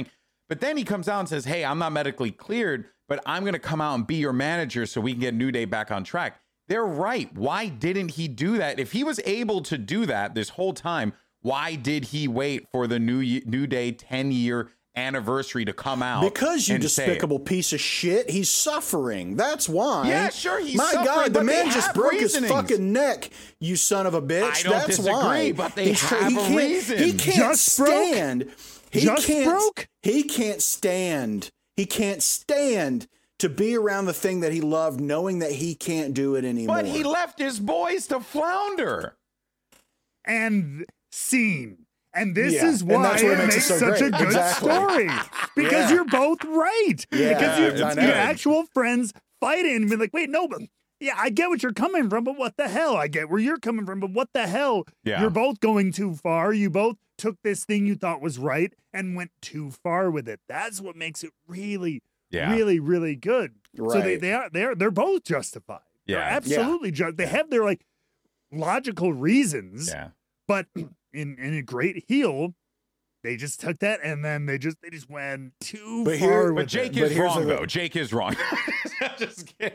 But then he comes out and says, hey, I'm not medically cleared, but I'm going to come out and be your manager so we can get New Day back on track. They're right. Why didn't he do that? If he was able to do that this whole time, why did he wait for the New Day 10-year anniversary to come out? Because you despicable piece of shit. He's suffering. That's why. Yeah, sure, he's suffering. My God, the man just broke his fucking neck, you son of a bitch. I don't disagree, why. But they have a reason. He can't stand. He can't stand. He can't stand to be around the thing that he loved, knowing that he can't do it anymore. But he left his boys to flounder. And scene. And this is why it makes such a good story. Because you're both right. Yeah, because your actual friends fighting and be like, wait, no, but yeah, I get what you're coming from, but what the hell? I get where you're coming from, but what the hell? Yeah. You're both going too far. You both took this thing you thought was right and went too far with it. That's what makes it really, really good. Right. So they're both justified. Yeah. They're absolutely just. They have their like logical reasons. Yeah. But in a great heel, they just took that and then they just went too far. But Jake is wrong though. Jake is wrong. Just kidding.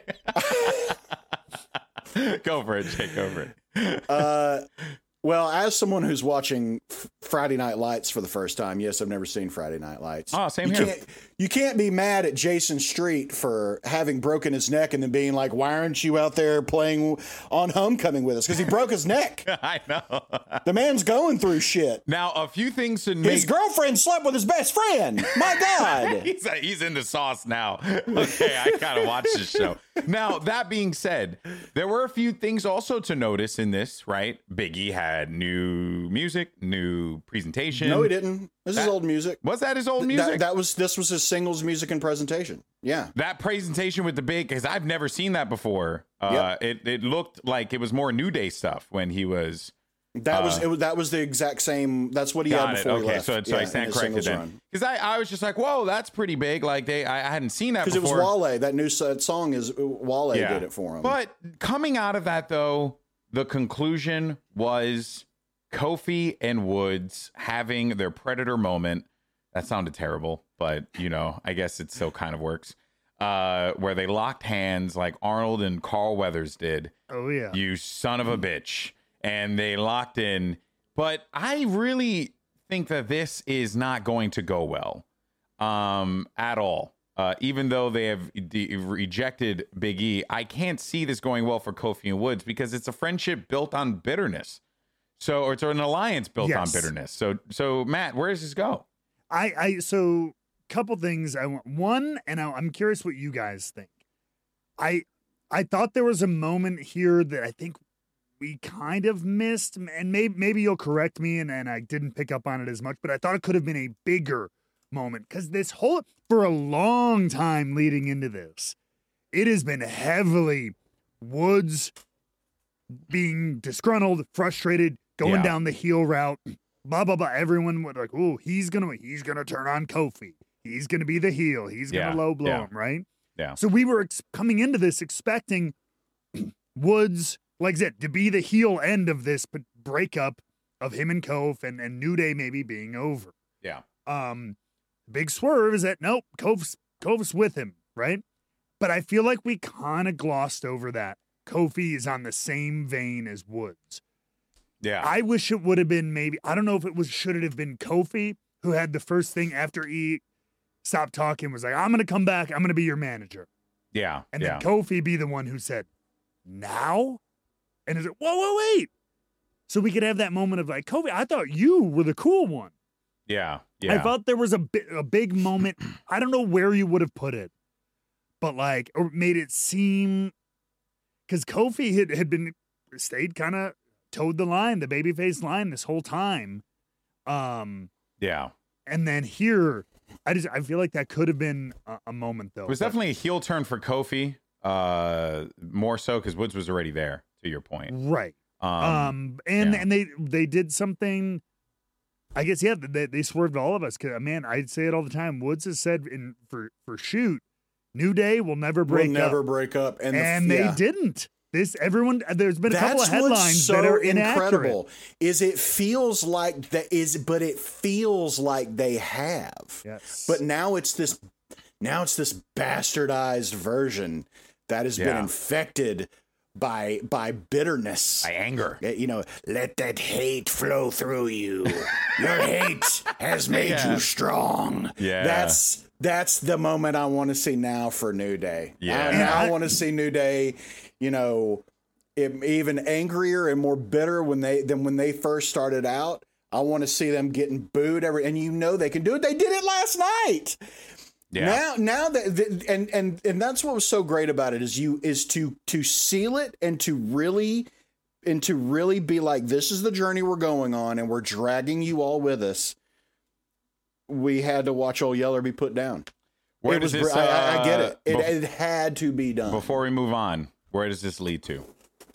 Go for it, Jake. Go for it. Well, as someone who's watching Friday Night Lights for the first time, yes, I've never seen Friday Night Lights. Oh, same here. You can't be mad at Jason Street for having broken his neck and then being like, why aren't you out there playing on Homecoming with us? Because he broke his neck. I know. The man's going through shit. Now, a few things to make... His girlfriend slept with his best friend. My God. He's in the sauce now. Okay, I gotta watch this show. Now, that being said, there were a few things also to notice in this, right? Big E had new music, new presentation. No, he didn't. This is old music. Was that his old music? This was his singles music and presentation. Yeah. That presentation with the big, because I've never seen that before. Yep. It looked like it was more New Day stuff when he was. That was the exact same. That's what he had before he left. So I stand corrected then. Because I was just like, whoa, that's pretty big. Like I hadn't seen that before. Because it was Wale. That new song is Wale did it for him. But coming out of that though, the conclusion was Kofi and Woods having their Predator moment. That sounded terrible, but I guess it still kind of works. Where they locked hands like Arnold and Carl Weathers did. Oh yeah. You son of a bitch. And they locked in. But I really think that this is not going to go well at all. Even though they have rejected Big E, I can't see this going well for Kofi and Woods because it's a friendship built on bitterness. So it's an alliance built on bitterness. So Matt, where does this go? So couple things. I want one, and I'm curious what you guys think. I thought there was a moment here that I think we kind of missed, and maybe you'll correct me, and I didn't pick up on it as much, but I thought it could have been a bigger moment because for a long time leading into this, it has been heavily Woods being disgruntled, frustrated, going down the heel route, blah blah blah. Everyone would like, oh, he's gonna turn on Kofi. He's gonna be the heel. He's gonna low blow him, right? Yeah. So we were coming into this expecting Woods, like I said, to be the heel end of this breakup of him and Kof and New Day maybe being over. Yeah. Big swerve is that nope, Kof's with him, right? But I feel like we kind of glossed over that. Kofi is on the same vein as Woods. Yeah. I wish it would have been I don't know if should it have been Kofi who had the first thing after he stopped talking was like, I'm going to come back. I'm going to be your manager. Yeah. And then Kofi be the one who said, now? And is it, whoa, wait. So we could have that moment of like, Kofi, I thought you were the cool one. Yeah. I thought there was a big moment. I don't know where you would have put it, but like, or made it seem, because Kofi stayed kind of towed the line, the babyface line this whole time. Yeah. And then here, I feel like that could have been a moment though. It was definitely a heel turn for Kofi, more so because Woods was already there, to your point. Right. And they did something. I guess they swerved all of us. Cause man, I'd say it all the time. Woods has said for shoot, New Day will never break up. Never break up, and they didn't. There's been a couple of That's headlines what's so that are inaccurate. incredible. It feels like they have. Yes. But now it's this bastardized version that has been infected by bitterness, by anger. Let that hate flow through you. Your hate has made you strong. Yeah. That's the moment I want to see now for New Day. Yeah. I want to see New Day, even angrier and more bitter than when they first started out. I want to see them getting booed and they can do it. They did it last night. Yeah. Now that and that's what was so great about it is to seal it and to really be like, this is the journey we're going on and we're dragging you all with us. We had to watch Old Yeller be put down. Where does this? I get it. It had to be done. Before we move on, where does this lead to?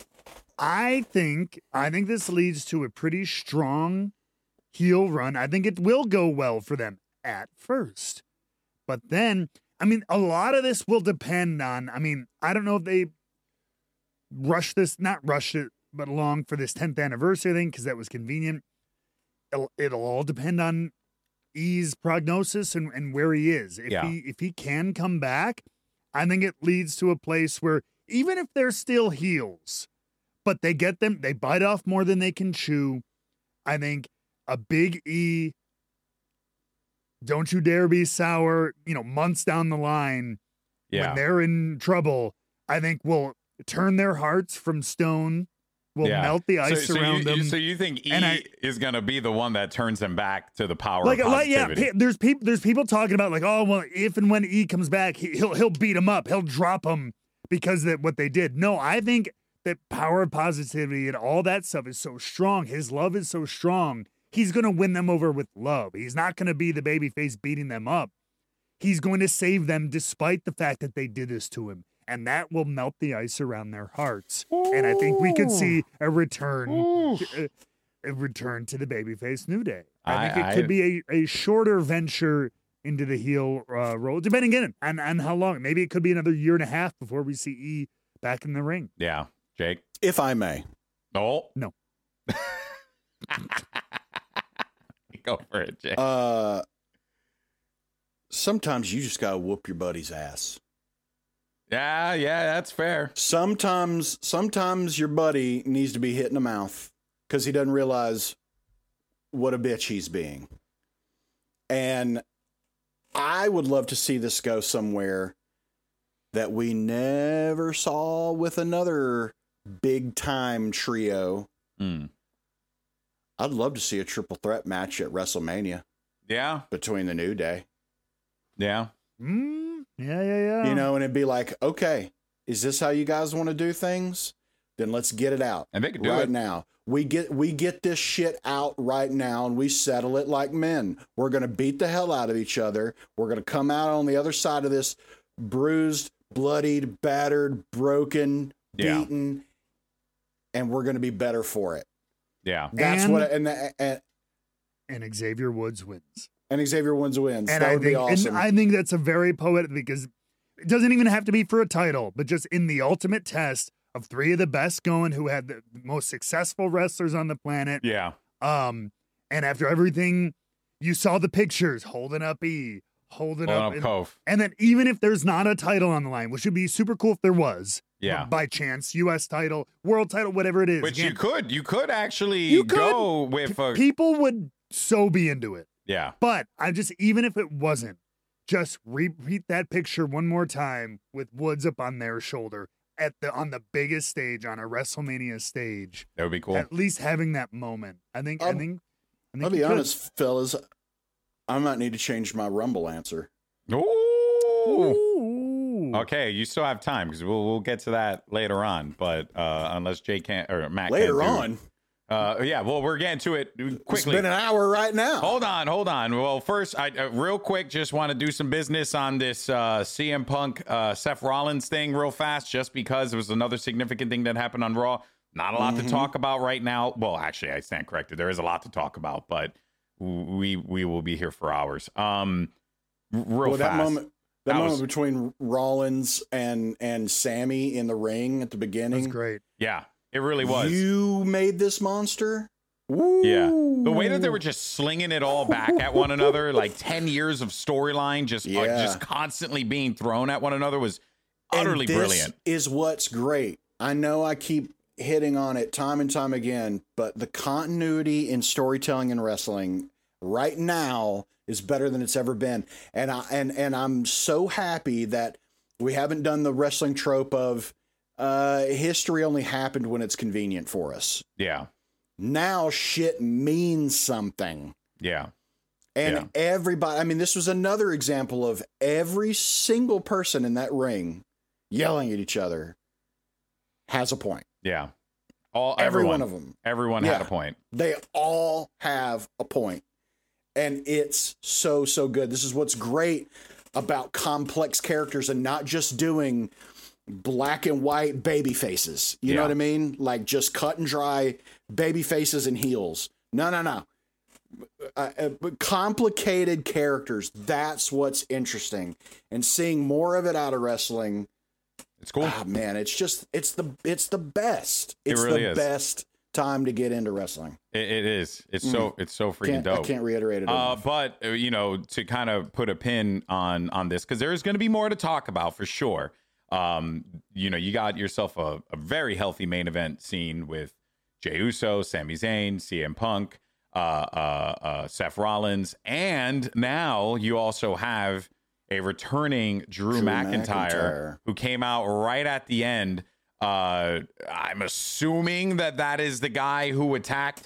I think this leads to a pretty strong heel run. I think it will go well for them at first. But then, a lot of this will depend on, I don't know if they not rushed it, but along for this 10th anniversary thing, because that was convenient. It'll all depend on E's prognosis and where he is. If he can come back, I think it leads to a place where even if they're still heels, but they bite off more than they can chew. I think a Big E, don't you dare be sour, months down the line when they're in trouble, I think will turn their hearts from stone, will melt the ice around them. So you think is going to be the one that turns them back to the power of positivity? Yeah, there's people talking about if and when E comes back, he'll beat him up, he'll drop him because of what they did. No, I think that power of positivity and all that stuff is so strong. His love is so strong. He's going to win them over with love. He's not going to be the babyface beating them up. He's going to save them despite the fact that they did this to him. And that will melt the ice around their hearts. Ooh. And I think we could see a return to the babyface New Day. I think it could be a shorter venture into the heel role, depending on how long. Maybe it could be another year and a half before we see E back in the ring. Yeah. Jake? If I may. No. Go for it, Jake. Sometimes you just got to whoop your buddy's ass. Yeah, that's fair. Sometimes your buddy needs to be hit in the mouth because he doesn't realize what a bitch he's being. And I would love to see this go somewhere that we never saw with another big time trio. I'd love to see a triple threat match at WrestleMania. Yeah. Between the New Day. Yeah. Yeah. And it'd be like, okay, is this how you guys want to do things? Then let's get it out. And they can do right it now. We get this shit out right now and we settle it like men. We're going to beat the hell out of each other. We're going to come out on the other side of this bruised, bloodied, battered, broken, beaten, and we're going to be better for it. Yeah. That's and Xavier Woods wins. And Xavier Woods wins. And that would be awesome. And I think that's a very poetic, because it doesn't even have to be for a title, but just in the ultimate test of three of the best going, who had the most successful wrestlers on the planet. Yeah. And after everything, you saw the pictures holding up E, holding up Kof. And then even if there's not a title on the line, which would be super cool if there was. Yeah. By chance, U.S. title, world title, whatever it is. Which you could actually go with. People would so be into it. Yeah. But even if it wasn't, just repeat that picture one more time with Woods up on their shoulder on the biggest stage, on a WrestleMania stage. That would be cool. At least having that moment. I think I'll be honest, fellas. I might need to change my Rumble answer. Ooh. Okay, you still have time because we'll get to that later on. But unless Jay can't or Matt later on. Well, we're getting to it quickly. It's been an hour right now. Hold on. Well, first, I real quick just want to do some business on this CM Punk Seth Rollins thing real fast, just because it was another significant thing that happened on Raw. Not a lot to talk about right now. Well, actually, I stand corrected. There is a lot to talk about, but we will be here for hours. Real fast. The moment between Rollins and Sammy in the ring at the beginning. That's great. Yeah, it really was. You made this monster? Woo. Yeah. The way that they were just slinging it all back at one another, like 10 years of storyline just constantly being thrown at one another was utterly brilliant. Is what's great. I know I keep hitting on it time and time again, but the continuity in storytelling and wrestling right now is better than it's ever been. And I'm so happy that we haven't done the wrestling trope of history only happened when it's convenient for us. Yeah. Now shit means something. Yeah. And everybody, I mean, this was another example of every single person in that ring yelling at each other has a point. Yeah. Every one of them. Everyone had a point. They all have a point. And it's so, so good. This is what's great about complex characters and not just doing black and white baby faces. You know what I mean? Like just cut and dry baby faces and heels. No. Complicated characters. That's what's interesting. And seeing more of it out of wrestling. It's cool. Ah, man, it's the best. It's really the is. best time to get into wrestling. It is. It's so freaking dope. I can't reiterate it enough. But to kind of put a pin on this, because there's going to be more to talk about for sure. You got yourself a very healthy main event scene with Jey Uso, Sami Zayn, CM Punk, Seth Rollins, and now you also have a returning Drew McIntyre who came out right at the end. I'm assuming that is the guy who attacked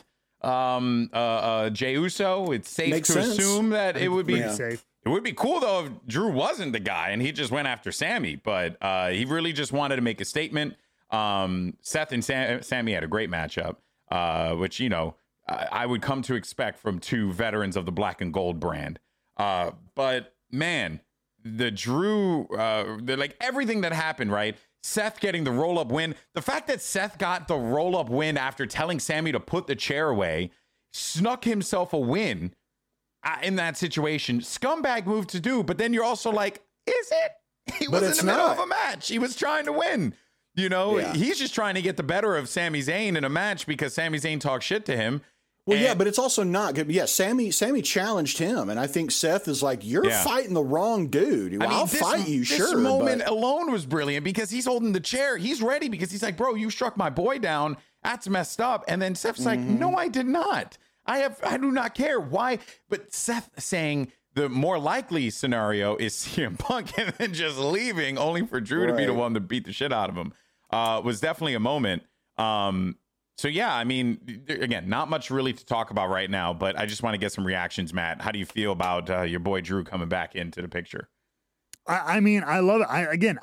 Jey Uso. It's safe to assume that it would be safe. It would be cool though if Drew wasn't the guy and he just went after Sammy, but he really just wanted to make a statement. Seth and Sammy had a great matchup, which I would come to expect from two veterans of the black and gold brand. But man, the Drew, like everything that happened, right? Seth getting the roll-up win. The fact that Seth got the roll-up win after telling Sammy to put the chair away, snuck himself a win in that situation. Scumbag move to do, but then you're also like, is it? He was in the middle of a match. He was trying to win. He's just trying to get the better of Sami Zayn in a match because Sami Zayn talks shit to him. Well, but it's also not good. Yeah, Sammy challenged him, and I think Seth is like, you're fighting the wrong dude. I'll fight you, sure. This moment alone was brilliant because he's holding the chair. He's ready because he's like, bro, you struck my boy down. That's messed up. And then Seth's like, no, I did not. I do not care. Why? But Seth saying the more likely scenario is CM Punk and then just leaving only for Drew to be the one to beat the shit out of him was definitely a moment. So, yeah, I mean, again, not much really to talk about right now, but I just want to get some reactions, Matt. How do you feel about your boy Drew coming back into the picture? I mean, I love it.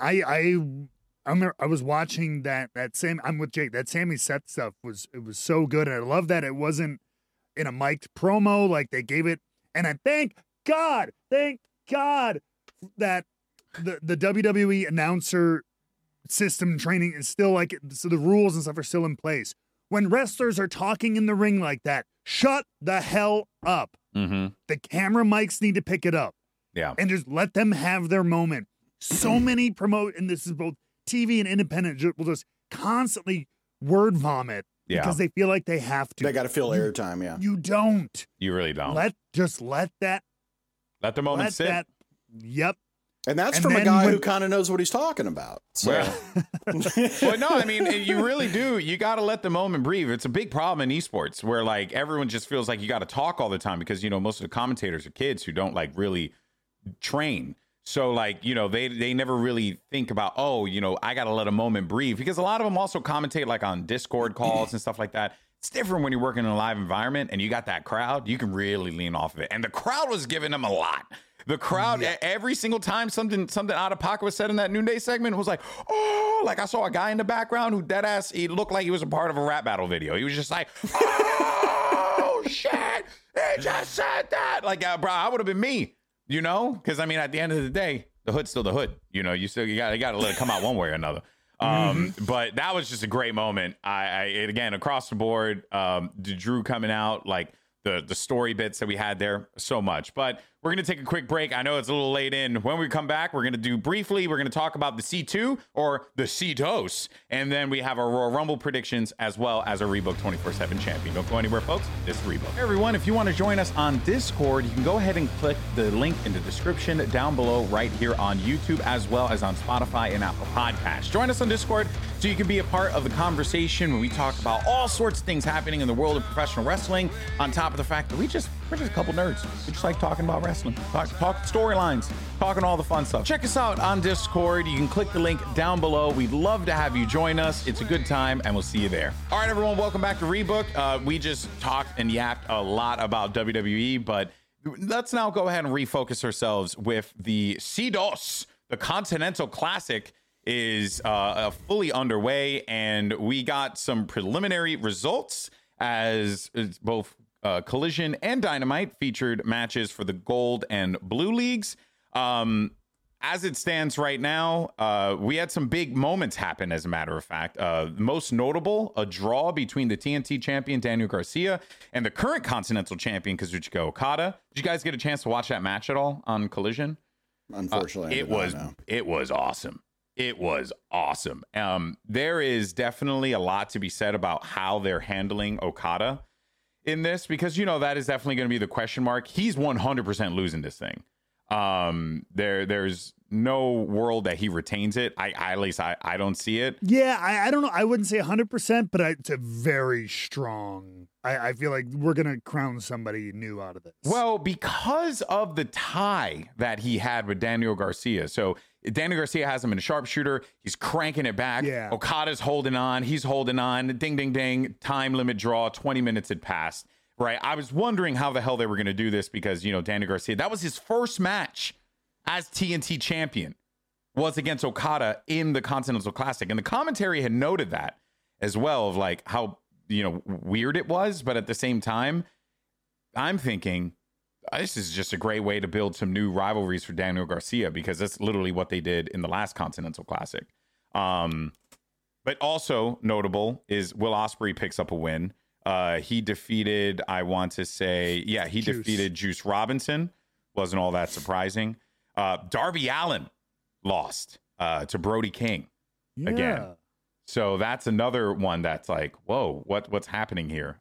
I was watching that same. I'm with Jake. That Sammy Seth stuff was so good, and I love that it wasn't in a mic'd promo like they gave it. And I thank God that the WWE announcer system training is still like, so the rules and stuff are still in place. When wrestlers are talking in the ring like that, shut the hell up. Mm-hmm. The camera mics need to pick it up. Yeah. And just let them have their moment. So many and this is both TV and independent, will just constantly word vomit because they feel like they have to. They got to fill airtime, yeah. You don't. You really don't. Let the moment sit. Yep. And that's from a guy who kind of knows what he's talking about. So. Well, no, I mean, you really do. You got to let the moment breathe. It's a big problem in esports where like everyone just feels like you got to talk all the time because, most of the commentators are kids who don't like really train. So like, they never really think about, I got to let a moment breathe because a lot of them also commentate like on Discord calls and stuff like that. It's different when you're working in a live environment and you got that crowd, you can really lean off of it. And the crowd was giving them a lot. The crowd, every single time something out of pocket was said in that noonday segment, was like, oh, like I saw a guy in the background who dead ass, he looked like he was a part of a rap battle video. He was just like, oh, shit, they just said that. Like, bro, I would have been me, because I mean, at the end of the day, the hood's still the hood. You got to let it come out one way or another. But that was just a great moment. Again, across the board, Drew coming out, like the story bits that we had there, so much. But We're going to take a quick break. I know it's a little late in. When we come back, we're going to we're going to talk about the C2 or the C-Dose. And then we have our Royal Rumble predictions as well as a Rebook 24/7 champion. Don't go anywhere, folks. This is Rebook. Hey, everyone, if you want to join us on Discord, you can go ahead and click the link in the description down below right here on YouTube as well as on Spotify and Apple Podcasts. Join us on Discord so you can be a part of the conversation when we talk about all sorts of things happening in the world of professional wrestling, on top of the fact that we're just a couple nerds. We just like talking about wrestling, talk storylines, talking all the fun stuff. Check us out on Discord. You can click the link down below. We'd love to have you join us. It's a good time, and we'll see you there. All right, everyone, welcome back to Rebook. We just talked and yapped a lot about WWE, but let's now go ahead and refocus ourselves with the C-Dos. The Continental Classic is fully underway, and we got some preliminary results as both Collision and Dynamite featured matches for the Gold and Blue Leagues. As it stands right now, we had some big moments happen, as a matter of fact. Most notable, a draw between the TNT champion, Daniel Garcia, and the current Continental champion, Kazuchika Okada. Did you guys get a chance to watch that match at all on Collision? Unfortunately, it was awesome. It was awesome. There is definitely a lot to be said about how they're handling Okada in this, because, you know, that is definitely going to be the question mark. He's 100% losing this thing. There's no world that he retains it. At least I don't see it. Yeah, I don't know. I wouldn't say 100%, but it's a very strong. I feel like we're going to crown somebody new out of this. Well, because of the tie that he had with Daniel Garcia. So Daniel Garcia has him in a sharpshooter. He's cranking it back. Yeah. Okada's holding on. He's holding on. Ding, ding, ding. Time limit draw. 20 minutes had passed. Right. I was wondering how the hell they were going to do this because, you know, Daniel Garcia, that was his first match as TNT champion, was against Okada in the Continental Classic. And the commentary had noted that as well, of like how, you know, weird it was. But at the same time, I'm thinking this is just a great way to build some new rivalries for Daniel Garcia, because that's literally what they did in the last Continental Classic. But also notable is Will Ospreay picks up a win. He defeated, defeated Juice Robinson. Wasn't all that surprising. Darby Allin lost to Brody King again. So that's another one that's like, whoa, what's happening here?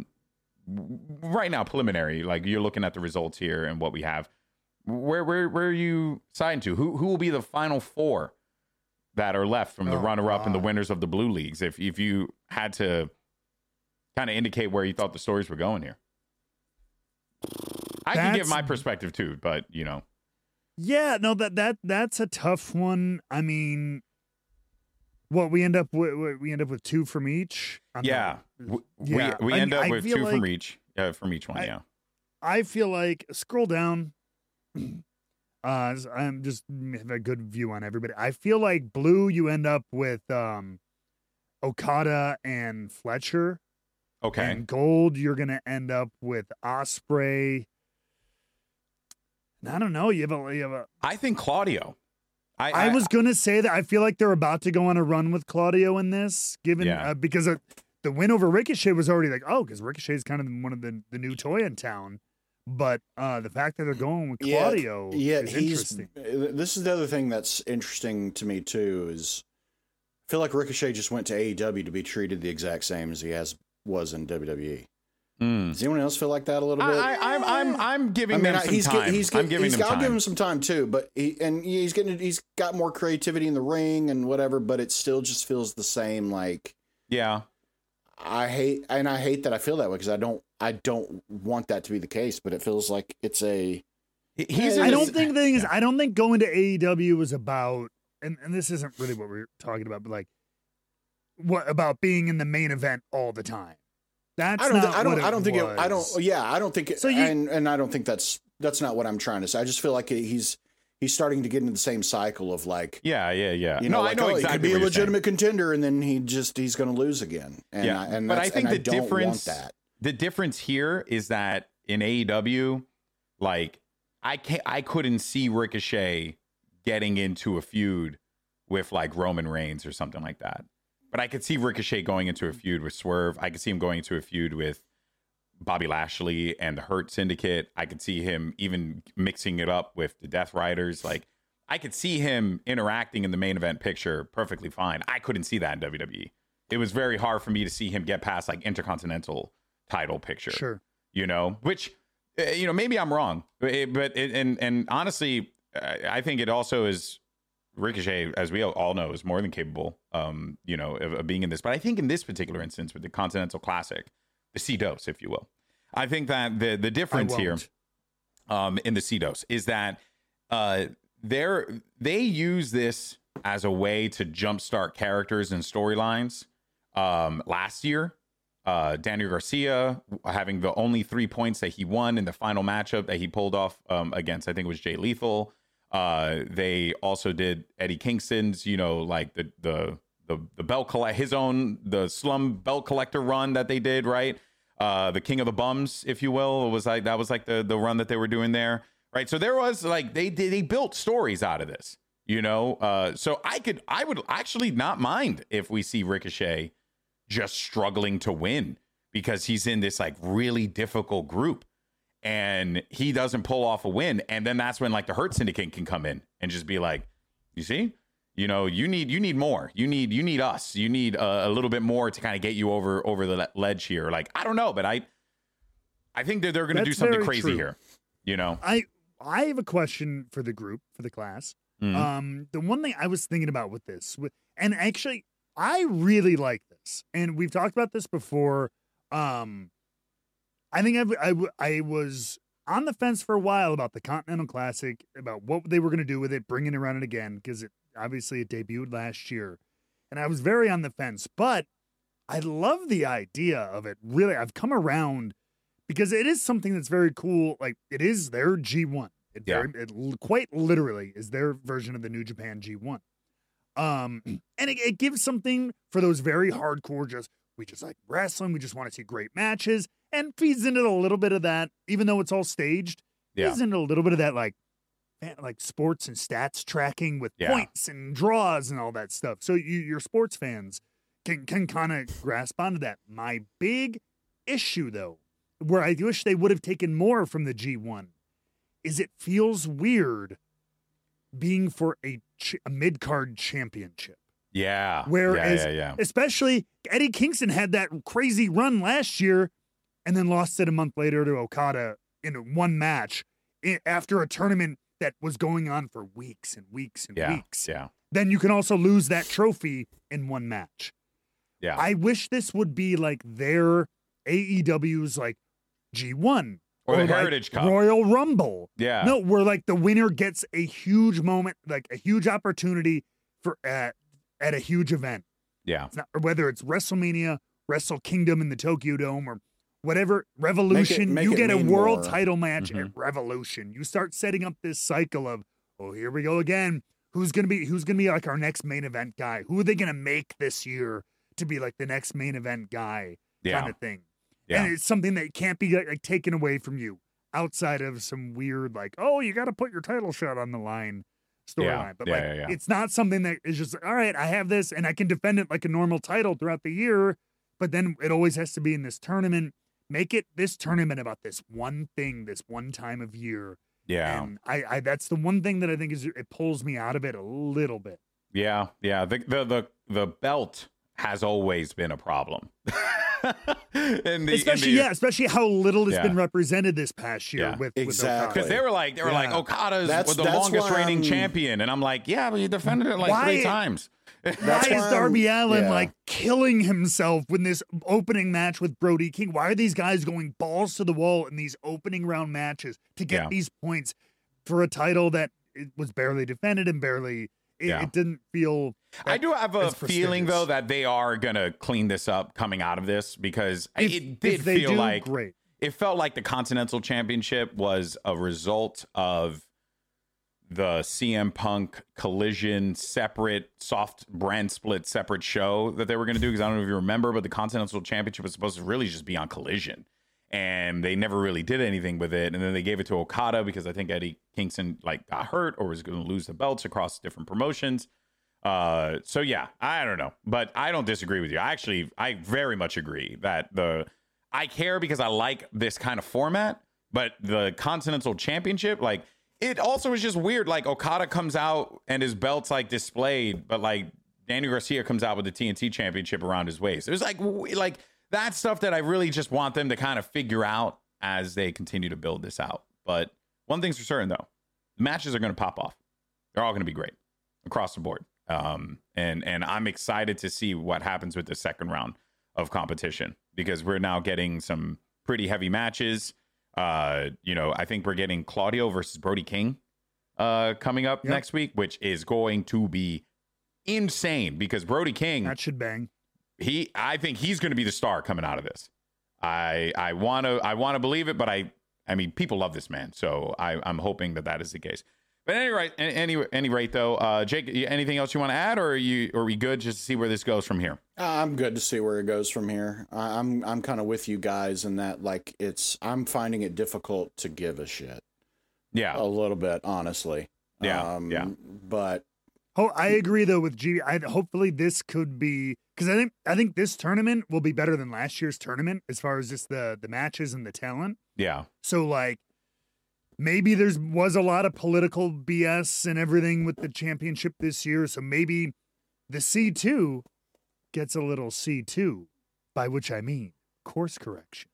Right now, preliminary, like you're looking at the results here and what we have. Where are you siding to? Who will be the final four that are left from the runner-up and the winners of the Blue Leagues? If you had to kind of indicate where you thought the stories were going here. I can give my perspective too, but you know. Yeah, no, that's a tough one. I mean, what we end up with two from each. We end up with two from each one. Yeah. I feel like scroll down. I'm just have a good view on everybody. I feel like Blue, you end up with Okada and Fletcher. Okay. And Gold, you're gonna end up with Ospreay. I don't know. You have a. I think Claudio. I was gonna say that I feel like they're about to go on a run with Claudio in this, given because the win over Ricochet was already like, because Ricochet is kind of one of the new toy in town. But the fact that they're going with Claudio is interesting. This is the other thing that's interesting to me too. Is I feel like Ricochet just went to AEW to be treated the exact same as he was in WWE. Does anyone else feel like that a little bit? I'm giving them some time. I'll give him some time too, but he's got more creativity in the ring and whatever, but it still just feels the same. Like, yeah, I hate that I feel that way because I don't want that to be the case, but it feels like it's a. I don't think going to AEW was about, and this isn't really what we're talking about, but like, what about being in the main event all the time? I don't think that's not what I'm trying to say. I just feel like he's starting to get into the same cycle of like, yeah. You know, I know exactly. He could be a legitimate contender, and then he's going to lose again. And but I think the difference here is that in AEW, like I couldn't see Ricochet getting into a feud with like Roman Reigns or something like that. But I could see Ricochet going into a feud with Swerve. I could see him going into a feud with Bobby Lashley and the Hurt Syndicate. I could see him even mixing it up with the Death Riders. Like, I could see him interacting in the main event picture perfectly fine. I couldn't see that in WWE. It was very hard for me to see him get past like Intercontinental title picture. Sure. Which, maybe I'm wrong, and honestly, I think it also is Ricochet, as we all know, is more than capable, of being in this. But I think in this particular instance with the Continental Classic, the C-Dose, if you will, I think that the difference here in the C-Dose is that they use this as a way to jumpstart characters and storylines. Last year, Daniel Garcia having the only 3 points that he won in the final matchup that he pulled off against, I think it was Jay Lethal. They also did Eddie Kingston's, like the belt the slum belt collector run that they did, right? The King of the Bums, if you will, that was like the run that they were doing there, right? So there was like they built stories out of this, So I would actually not mind if we see Ricochet just struggling to win because he's in this like really difficult group and he doesn't pull off a win. And then that's when like the Hurt Syndicate can come in and just be like, you see, you need more. You need us. You need a little bit more to kind of get you over the ledge here. Like, I don't know, but I think that they're going to do something crazy here. I have a question for the group, for the class. Mm-hmm. The one thing I was thinking about with this, and actually I really like this, and we've talked about this before. I think I was on the fence for a while about the Continental Classic, about what they were going to do with it, bringing it around it again, because it debuted last year, and I was very on the fence. But I love the idea of it. Really, I've come around because it is something that's very cool. Like, it is their G1. It quite literally is their version of the New Japan G1. And it gives something for those very hardcore, we just like wrestling, we just want to see great matches, and feeds into a little bit of that, even though it's all staged, feeds into a little bit of that like sports and stats tracking with points and draws and all that stuff. So your sports fans can kind of grasp onto that. My big issue, though, where I wish they would have taken more from the G1, is it feels weird being for a mid-card championship. Yeah. Whereas, especially Eddie Kingston had that crazy run last year and then lost it a month later to Okada in one match after a tournament that was going on for weeks and weeks and weeks. Yeah. Then you can also lose that trophy in one match. Yeah. I wish this would be like their AEW's like G1. Or the like Heritage Cup. Royal Rumble. Yeah. No, where like the winner gets a huge moment, like a huge opportunity for at a huge event. Yeah. Whether it's WrestleMania, Wrestle Kingdom in the Tokyo Dome, or whatever, Revolution, make you it get a mean world more. title match at Revolution. You start setting up this cycle of, oh, here we go again. Who's gonna be like our next main event guy? Who are they gonna make this year to be like the next main event guy kind of thing? Yeah. And it's something that can't be like taken away from you outside of some weird like, oh, you got to put your title shot on the line storyline. But it's not something that is just, all right, I have this and I can defend it like a normal title throughout the year. But then it always has to be in this tournament. Make it this tournament about this one thing, this one time of year. Yeah. And I that's the one thing that I think it pulls me out of it a little bit. Yeah. Yeah. The belt has always been a problem. Especially how little it's been represented this past year with exactly. Because they were like Okada's the longest reigning champion, and I'm like, yeah, but you defended it like 3 times. Why is Darby Allin like killing himself in this opening match with Brody King? Why are these guys going balls to the wall in these opening round matches to get these points for a title that it was barely defended and barely it didn't feel. I do have a feeling though that they are gonna clean this up coming out of this, because it did feel like great. It felt like the Continental Championship was a result of the CM Punk Collision separate soft brand split separate show that they were going to do. Because I don't know if you remember, but the Continental Championship was supposed to really just be on Collision, and they never really did anything with it. And then they gave it to Okada because I think Eddie Kingston got hurt or was going to lose the belts across different promotions. So yeah, I don't know, but I don't disagree with you. I very much agree that I care because I like this kind of format, but the Continental Championship, like, it also is just weird. Like, Okada comes out and his belt's like displayed, but like Daniel Garcia comes out with the TNT Championship around his waist. There's like that stuff that I really just want them to kind of figure out as they continue to build this out. But one thing's for certain, though, the matches are going to pop off. They're all going to be great across the board. And I'm excited to see what happens with the second round of competition, because we're now getting some pretty heavy matches. I think we're getting Claudio versus Brody King coming up next week, which is going to be insane, because Brody King, that should bang. I think he's going to be the star coming out of this. I want to believe it, but I mean, people love this man, so I'm hoping that is the case. But any rate though, Jake, anything else you want to add, or are we good just to see where this goes from here? I'm good to see where it goes from here. I'm kind of with you guys in that, like, I'm finding it difficult to give a shit. Yeah, a little bit, honestly. Yeah, But I agree though with GB. Hopefully this could be, because I think this tournament will be better than last year's tournament as far as just the matches and the talent. Yeah. So like, maybe was a lot of political BS and everything with the championship this year. So maybe the C2 gets a little C2, by which I mean course correction.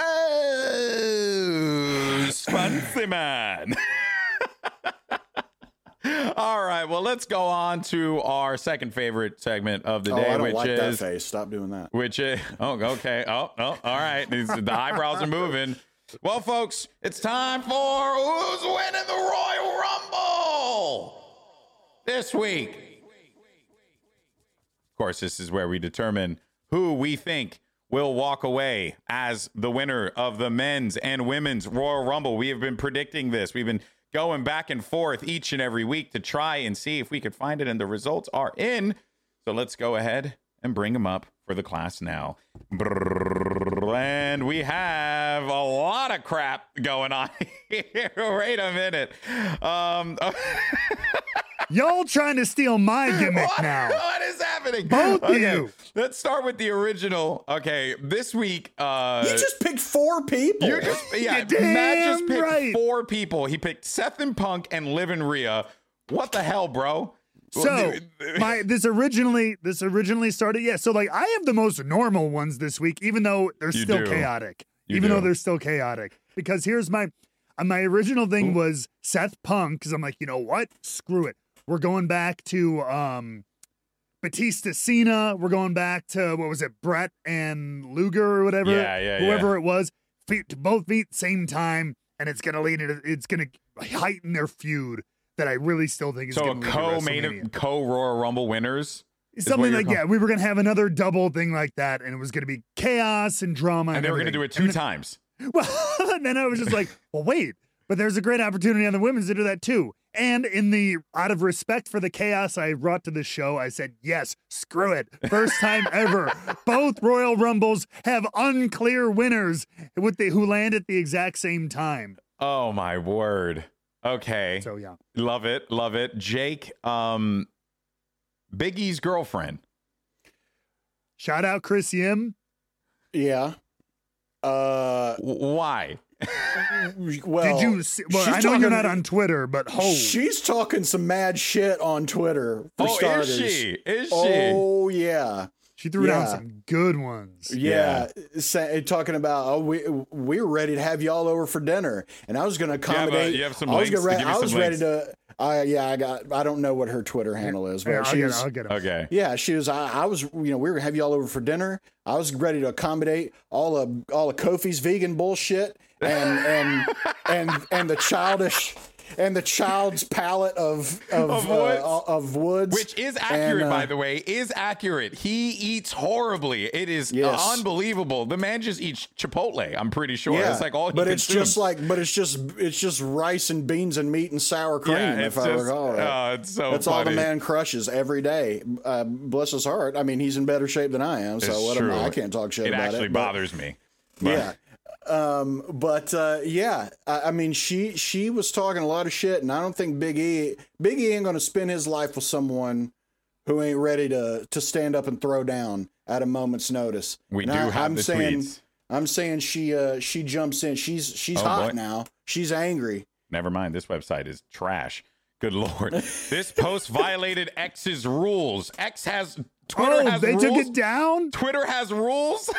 Oh, Spuncy man. All right, well, let's go on to our second favorite segment of the day, I don't which like is that face. Stop doing that. Which is okay. Oh, all right. The eyebrows are moving. Well, folks, it's time for Who's Winning the Royal Rumble this week. Of course, this is where we determine who we think will walk away as the winner of the men's and women's Royal Rumble. We have been predicting this. We've been going back and forth each and every week to try and see if we could find it, and the results are in. So let's go ahead and bring them up for the class now. And we have a lot of crap going on here. Wait a minute. Y'all trying to steal my gimmick now. What is happening? Both of you. Let's start with the original. Okay, this week. You just picked 4 people. Matt just picked 4 people. He picked Seth and Punk and Liv and Rhea. What the hell, bro? So this originally started. Yeah. So like I have the most normal ones this week, even though they're still chaotic. Because here's my original thing was Seth Punk. Cause I'm like, you know what? Screw it. We're going back to, Batista Cena. We're going back to, what was it? Brett and Luger or whatever. Whoever it was. Both feet same time. And it's going to heighten their feud. That I really still think is going to lead to Royal Rumble winners. Something like we were going to have another double thing like that, and it was going to be chaos and drama. And they were going to do it 2 times. Well, and then I was just like, well, wait, but there's a great opportunity on the women's to do that too. And out of respect for the chaos I brought to the show, I said, yes, screw it. First time ever. Both Royal Rumbles have unclear winners who land at the exact same time. Oh, my word. Okay. So yeah. Love it. Jake, Big E's girlfriend. Shout out Chris Yim. Yeah. Why? Well, did you see, I know you're not on Twitter, but she's talking some mad shit on Twitter for starters. Is she? Oh yeah. She threw down some good ones. Yeah. Talking about, we were ready to have y'all over for dinner, and I was going to accommodate. You have some links. I was ready to. I don't know what her Twitter handle is, but I'll get them. Okay. Yeah, she was. I was. We were gonna have y'all over for dinner. I was ready to accommodate all of Kofi's vegan bullshit and the childish. And the child's palette of Woods, which is accurate, by the way, is accurate. He eats horribly. It is unbelievable. The man just eats Chipotle. I'm pretty sure. Yeah, it's like all. But it's just rice and beans and meat and sour cream. Yeah, if I recall. It's so. That's funny. all the man crushes every day. Bless his heart. I mean, he's in better shape than I am. So what am I can't talk shit about it. It actually bothers me. But. Yeah. I mean, she was talking a lot of shit, and I don't think Big E ain't gonna spend his life with someone who ain't ready to stand up and throw down at a moment's notice. We do have the tweets. I'm saying she jumps in. She's hot now. She's angry. Never mind. This website is trash. Good Lord. This post violated X's rules. Twitter has they rules. took it down? Twitter has rules.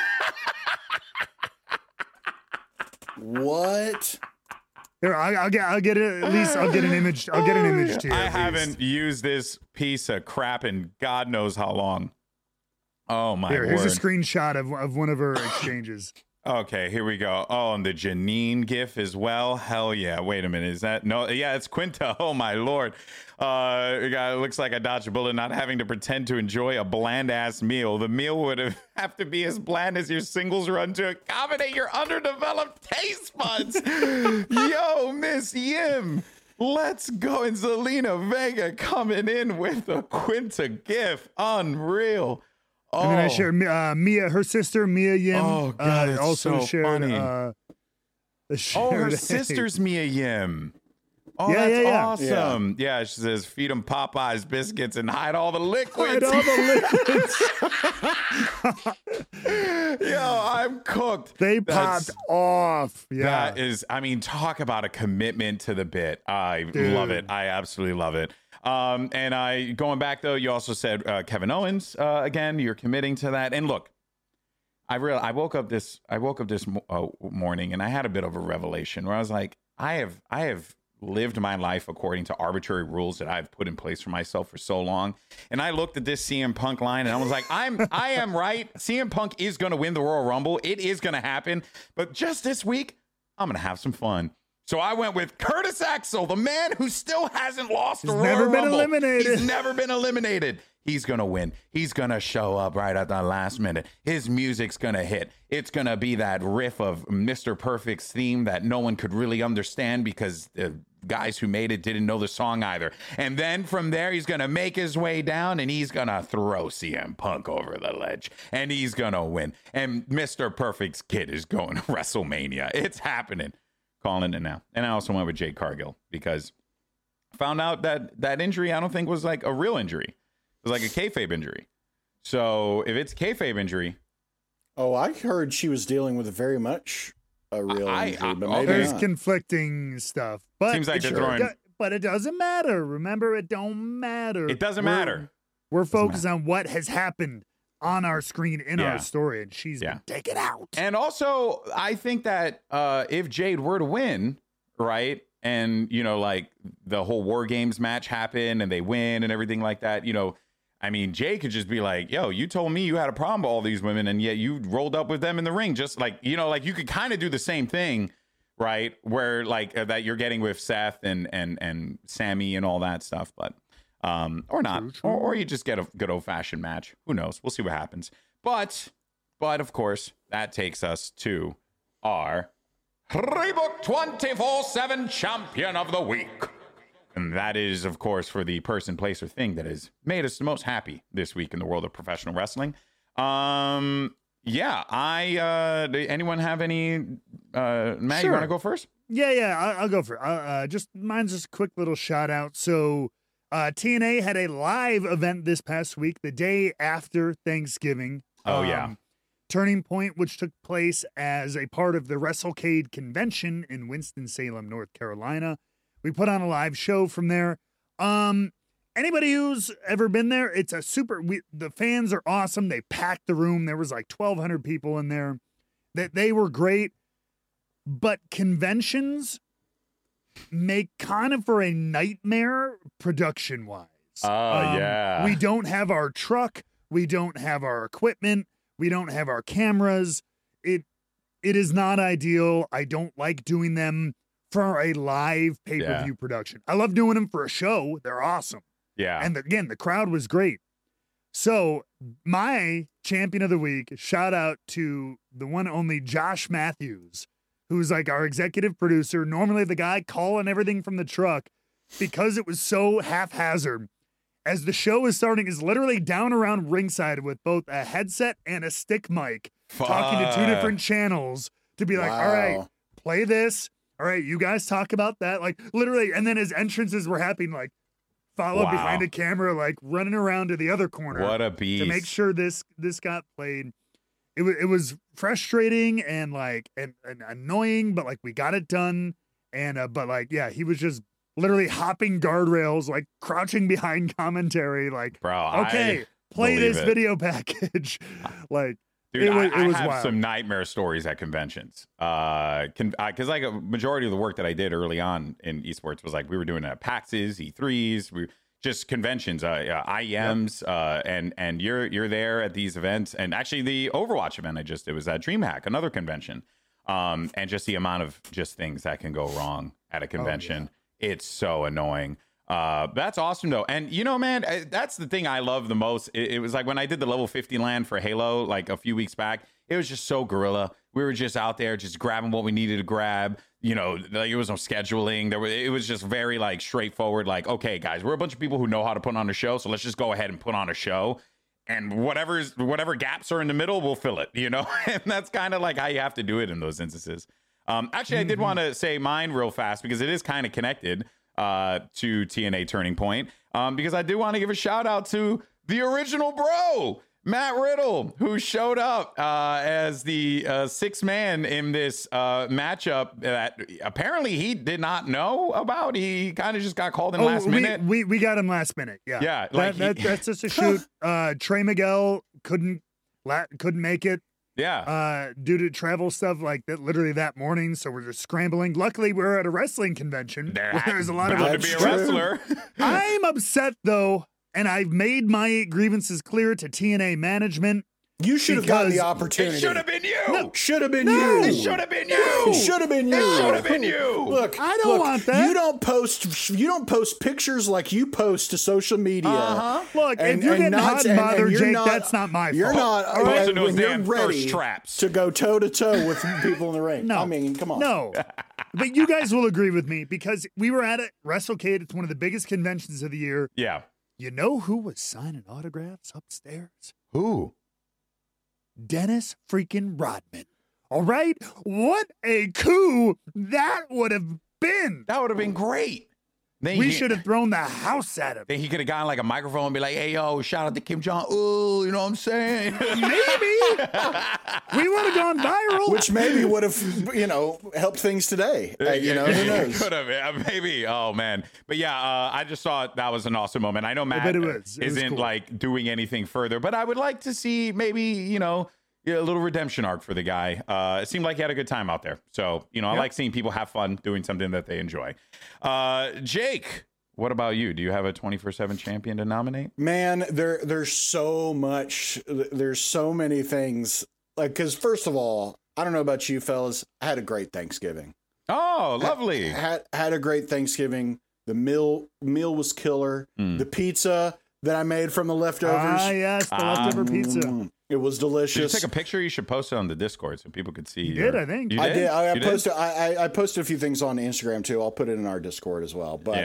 What? Here, I'll get it. At least I'll get an image. I'll get an image to you. I haven't used this piece of crap in God knows how long. Oh my word. Here's a screenshot of one of her exchanges. Okay, here we go. Oh, and the Janine gif as well. Hell yeah. Wait a minute. Is that no? Yeah, it's Quinta. Oh my Lord. It looks like I dodged a bullet not having to pretend to enjoy a bland ass meal. The meal would have to be as bland as your singles run to accommodate your underdeveloped taste buds. Yo, Miss Yim. Let's go. And Zelina Vega coming in with a Quinta gif. Unreal. Oh. And then I shared Mia, her sister Mia Yim. Oh God, it's also so shared. funny. Shared her sister's Mia Yim. Oh, Yeah, that's yeah. awesome. Yeah, she says, feed them Popeyes biscuits and hide all the liquids. Hide all the liquids. Yo, I'm cooked. They That's- popped off. Yeah. That is, I mean, talk about a commitment to the bit. I love it. I absolutely love it. And going back though, you also said Kevin Owens again. You're committing to that. And look, I woke up this morning and I had a bit of a revelation where I was like, I have lived my life according to arbitrary rules that I've put in place for myself for so long. And I looked at this CM Punk line and I was like, I am right. CM Punk is going to win the Royal Rumble. It is going to happen. But just this week, I'm going to have some fun. So I went with Curtis Axel, the man who still hasn't lost a Royal never been Rumble. eliminated. He's never been eliminated. He's going to win. He's going to show up right at the last minute. His music's going to hit. It's going to be that riff of Mr. Perfect's theme that no one could really understand because the guys who made it didn't know the song either. And then from there, he's going to make his way down and he's going to throw CM Punk over the ledge. And he's going to win. And Mr. Perfect's kid is going to WrestleMania. It's happening. Calling it now. And I also went with Jade Cargill because I found out that injury I don't think was like a real injury. It was like a kayfabe injury. So if it's a kayfabe injury. Oh, I heard she was dealing with very much a real injury, but maybe There's not. conflicting stuff. But Seems like they're throwing. But it doesn't matter. Remember, it don't matter. It doesn't matter. We're focused on what has happened on our screen in Yeah. our story, and she's been taken out. And also, I think that if Jade were to win, right, and, you know, like the whole War Games match happened and they win and everything like that, you know, I mean, Jade could just be like, yo, you told me you had a problem with all these women and yet you rolled up with them in the ring. Just like, you know, like you could kind of do the same thing, right, where like that you're getting with Seth and Sammy and all that stuff, but or not, True. or you just get a good old-fashioned match. Who knows? We'll see what happens. But of course, that takes us to our Reebok 24/7 Champion of the Week. And that is, of course, for the person, place, or thing that has made us the most happy this week in the world of professional wrestling. Anyone have any, Matt, you want to go first? Yeah, I'll go for it. Mine's just a quick little shout out. So TNA had a live event this past week, the day after Thanksgiving. Oh, yeah. Turning Point, which took place as a part of the WrestleCade convention in Winston-Salem, North Carolina. We put on a live show from there. Anybody who's ever been there, it's a the fans are awesome. They packed the room. There was like 1,200 people in there. They were great. But conventions make kind of for a nightmare production-wise. Yeah. We don't have our truck. We don't have our equipment. We don't have our cameras. It is not ideal. I don't like doing them for a live pay-per-view production. I love doing them for a show. They're awesome. Yeah. And again, the crowd was great. So my champion of the week, shout out to the one and only Josh Matthews, who's like our executive producer, normally the guy calling everything from the truck, because it was so haphazard. As the show is starting, is literally down around ringside with both a headset and a stick mic, talking to two different channels to be like, all right, play this. All right, you guys talk about that. Like literally, and then his entrances were happening, like followed behind a camera, like running around to the other corner. What a beast. To make sure this got played. it was frustrating and like and annoying, but like we got it done. And but like yeah, he was just literally hopping guardrails, like crouching behind commentary, like Bro, okay, play believe this it. video package, like. Dude, It was I have wild. some nightmare stories at conventions. Because like a majority of the work that I did early on in esports was like we were doing PAXs, E3s, we just conventions, IEMs, and you're there at these events. And actually, the Overwatch event I just did was at DreamHack, another convention. And just the amount of just things that can go wrong at a convention, it's so annoying. That's awesome though. And you know, man, that's the thing I love the most. It was like when I did the level 50 LAN for Halo, like a few weeks back, it was just so guerrilla. We were just out there, just grabbing what we needed to grab. You know, like, it was no scheduling. It was just very like straightforward. Like, okay, guys, we're a bunch of people who know how to put on a show. So let's just go ahead and put on a show. And whatever gaps are in the middle, we'll fill it, you know? And that's kind of like how you have to do it in those instances. Actually, I did want to say mine real fast because it is kind of connected to TNA Turning Point, because I do want to give a shout out to the original bro, Matt Riddle, who showed up as the sixth man in this matchup that apparently he did not know about. He kind of just got called in last minute. We got him last minute. Yeah, Yeah, like that's just a shoot. Trey Miguel couldn't make it. Yeah. Due to travel stuff like that, literally that morning. So we're just scrambling. Luckily, we're at a wrestling convention. There's a lot of to be a wrestler. I'm upset though, and I've made my grievances clear to TNA management. You should have gotten the Because opportunity. It should have been you. No, should have been No. you. It should have been you. It should have been you. It should have been you. Look, I don't want that. You don't post pictures like you post to social media. Look, if you're getting hot and bothered, you're Jake, not- that's not my You're fault. not Posting those when you're damn ready thirst traps. to go toe to toe with people in the ring. No. I mean, come on. No. But you guys will agree with me because we were at it, WrestleCade. It's one of the biggest conventions of the year. Yeah. You know who was signing autographs upstairs? Who? Dennis freaking Rodman. All right? What a coup that would have been. That would have been great. Then We should have thrown the house at him. Then he could have gotten like a microphone and be like, "Hey, yo, shout out to Kim Jong Un." You know what I'm saying? Maybe. We would have gone viral. Which maybe would have, helped things today. Who knows? Could have, maybe. Oh man, but yeah, I just thought that was an awesome moment. I know Matt bet it was. It was isn't cool. like doing anything further, but I would like to see maybe a little redemption arc for the guy. It seemed like he had a good time out there, so I like seeing people have fun doing something that they enjoy. Jake, what about you? Do you have a 24/7 champion to nominate? Man, there's so much. There's so many things. Like, because first of all, I don't know about you fellas. I had a great Thanksgiving. Oh, lovely. Had a great Thanksgiving. The meal was killer. The pizza that I made from the leftovers. Ah, yes, the leftover pizza. It was Did you delicious. take a picture? You should post it on the Discord so people could see. You did, I think. You I did. I You posted. I posted a few things on Instagram too. I'll put it in our Discord as well. But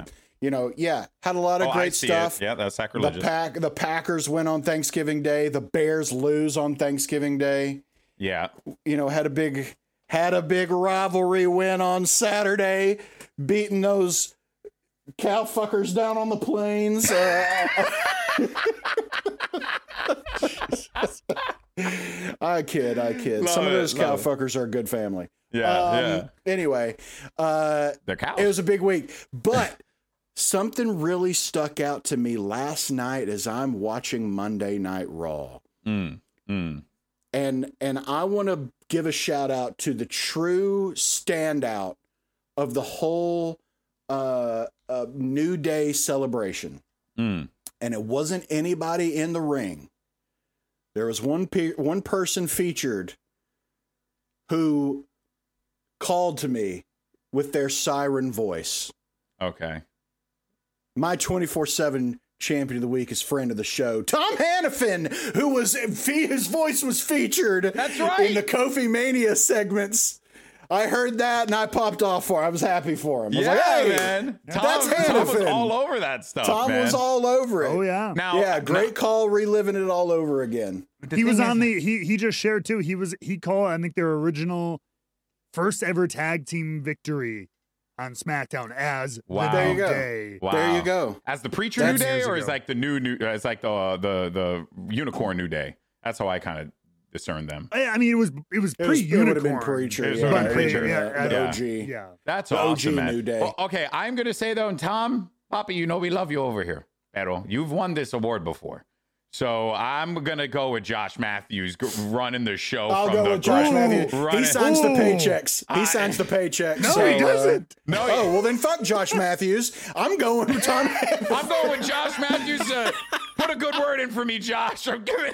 had a lot of I great see stuff. it. Yeah, that's sacrilegious. The Packers win on Thanksgiving Day. The Bears lose on Thanksgiving Day. Yeah. Had a big rivalry win on Saturday, beating those cow fuckers down on the plains. I kid. Love Some of those it, cow love it. fuckers are a good family. Yeah. Anyway, They're cows. it was a big week, but something really stuck out to me last night as I'm watching Monday Night Raw. Mm. And I want to give a shout out to the true standout of the whole New Day celebration. Mm. And it wasn't anybody in the ring. There was one person featured who called to me with their siren voice. Okay. My 24/7 champion of the week is friend of the show, Tom Hannafin, his voice was featured. That's right. In the Kofi Mania segments. I heard that and I popped off for him. I was happy for him. I was like, hey, man. that's Tom was Hannafin. all over that stuff. Tom man. was all over it. Oh, yeah. Now, Yeah, great call, reliving it all over again. He was on he just shared too. He called, I think, their original first ever tag team victory on SmackDown as Wow. the There you New go. Day. Wow. There you go. As the preacher That's New Day, years or is ago. like the new? It's like the unicorn New Day. That's how I kind of discern them. I mean, it was pre-unicorn. It would have been Preacher. It was Yeah, been Preacher. The Yeah. OG. Yeah. That's The awesome, OG man. New Day. Well, okay, I'm gonna say though, and Tom, Papa, you know we love you over here. Pero you've won this award before. So I'm gonna go with Josh Matthews running the show. I'll from go the with Josh ground. Matthews. He signs the Ooh. paychecks. He signs the paychecks. No, he doesn't. No, Oh, well then fuck Josh Matthews. I'm going with Tom Hanks. I'm going with Josh Matthews. Put a good word in for me, Josh. I'm giving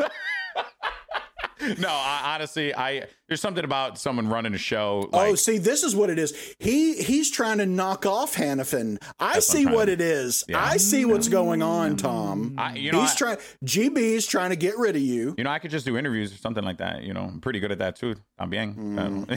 No, honestly, there's something about someone running a show. Like, Oh, see, this is what it is. He's trying to knock off Hannafin. I see what it is. Yeah. I see what's going on, Tom. GB's trying to get rid of you. I could just do interviews or something like that. I'm pretty good at that too. I'm being.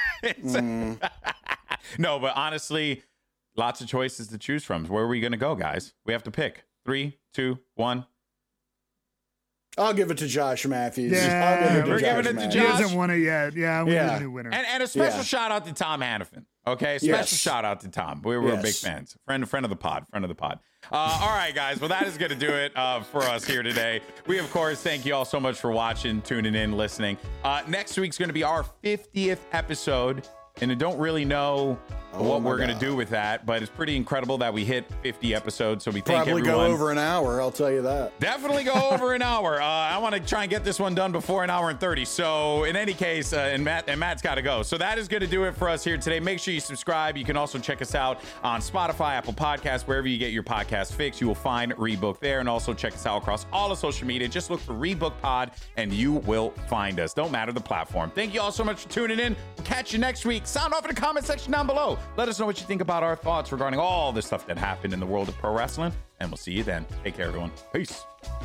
No, but honestly, lots of choices to choose from. Where are we going to go, guys? We have to pick. 3, 2, 1. I'll give it to Josh Matthews. Yeah, I'll give we're giving it to Matthews. He Josh. hasn't won it yet. Yeah, we need a new winner. And a special Yeah. shout out to Tom Hannafin. Okay, special Yes. shout out to Tom. We're big Yes. fans. Friend of the pod. All right, guys. Well, that is going to do it for us here today. We, of course, thank you all so much for watching, tuning in, listening. Next week's going to be our 50th episode, and I don't really know what we're going to do with that, but it's pretty incredible that we hit 50 episodes. So we thank Probably everyone. go over an hour, I'll tell you that. Definitely go over an hour. I want to try and get this one done before an hour and 30. So in any case, and Matt's got to go. So that is going to do it for us here today. Make sure you subscribe. You can also check us out on Spotify, Apple Podcasts, wherever you get your podcast fix. You will find Rebook there. And also check us out across all of social media. Just look for Rebook Pod and you will find us. Don't matter the platform. Thank you all so much for tuning in. We'll catch you next week. Sound off in the comment section down below. Let us know what you think about our thoughts regarding all the stuff that happened in the world of pro wrestling. And we'll see you then. Take care, everyone. Peace.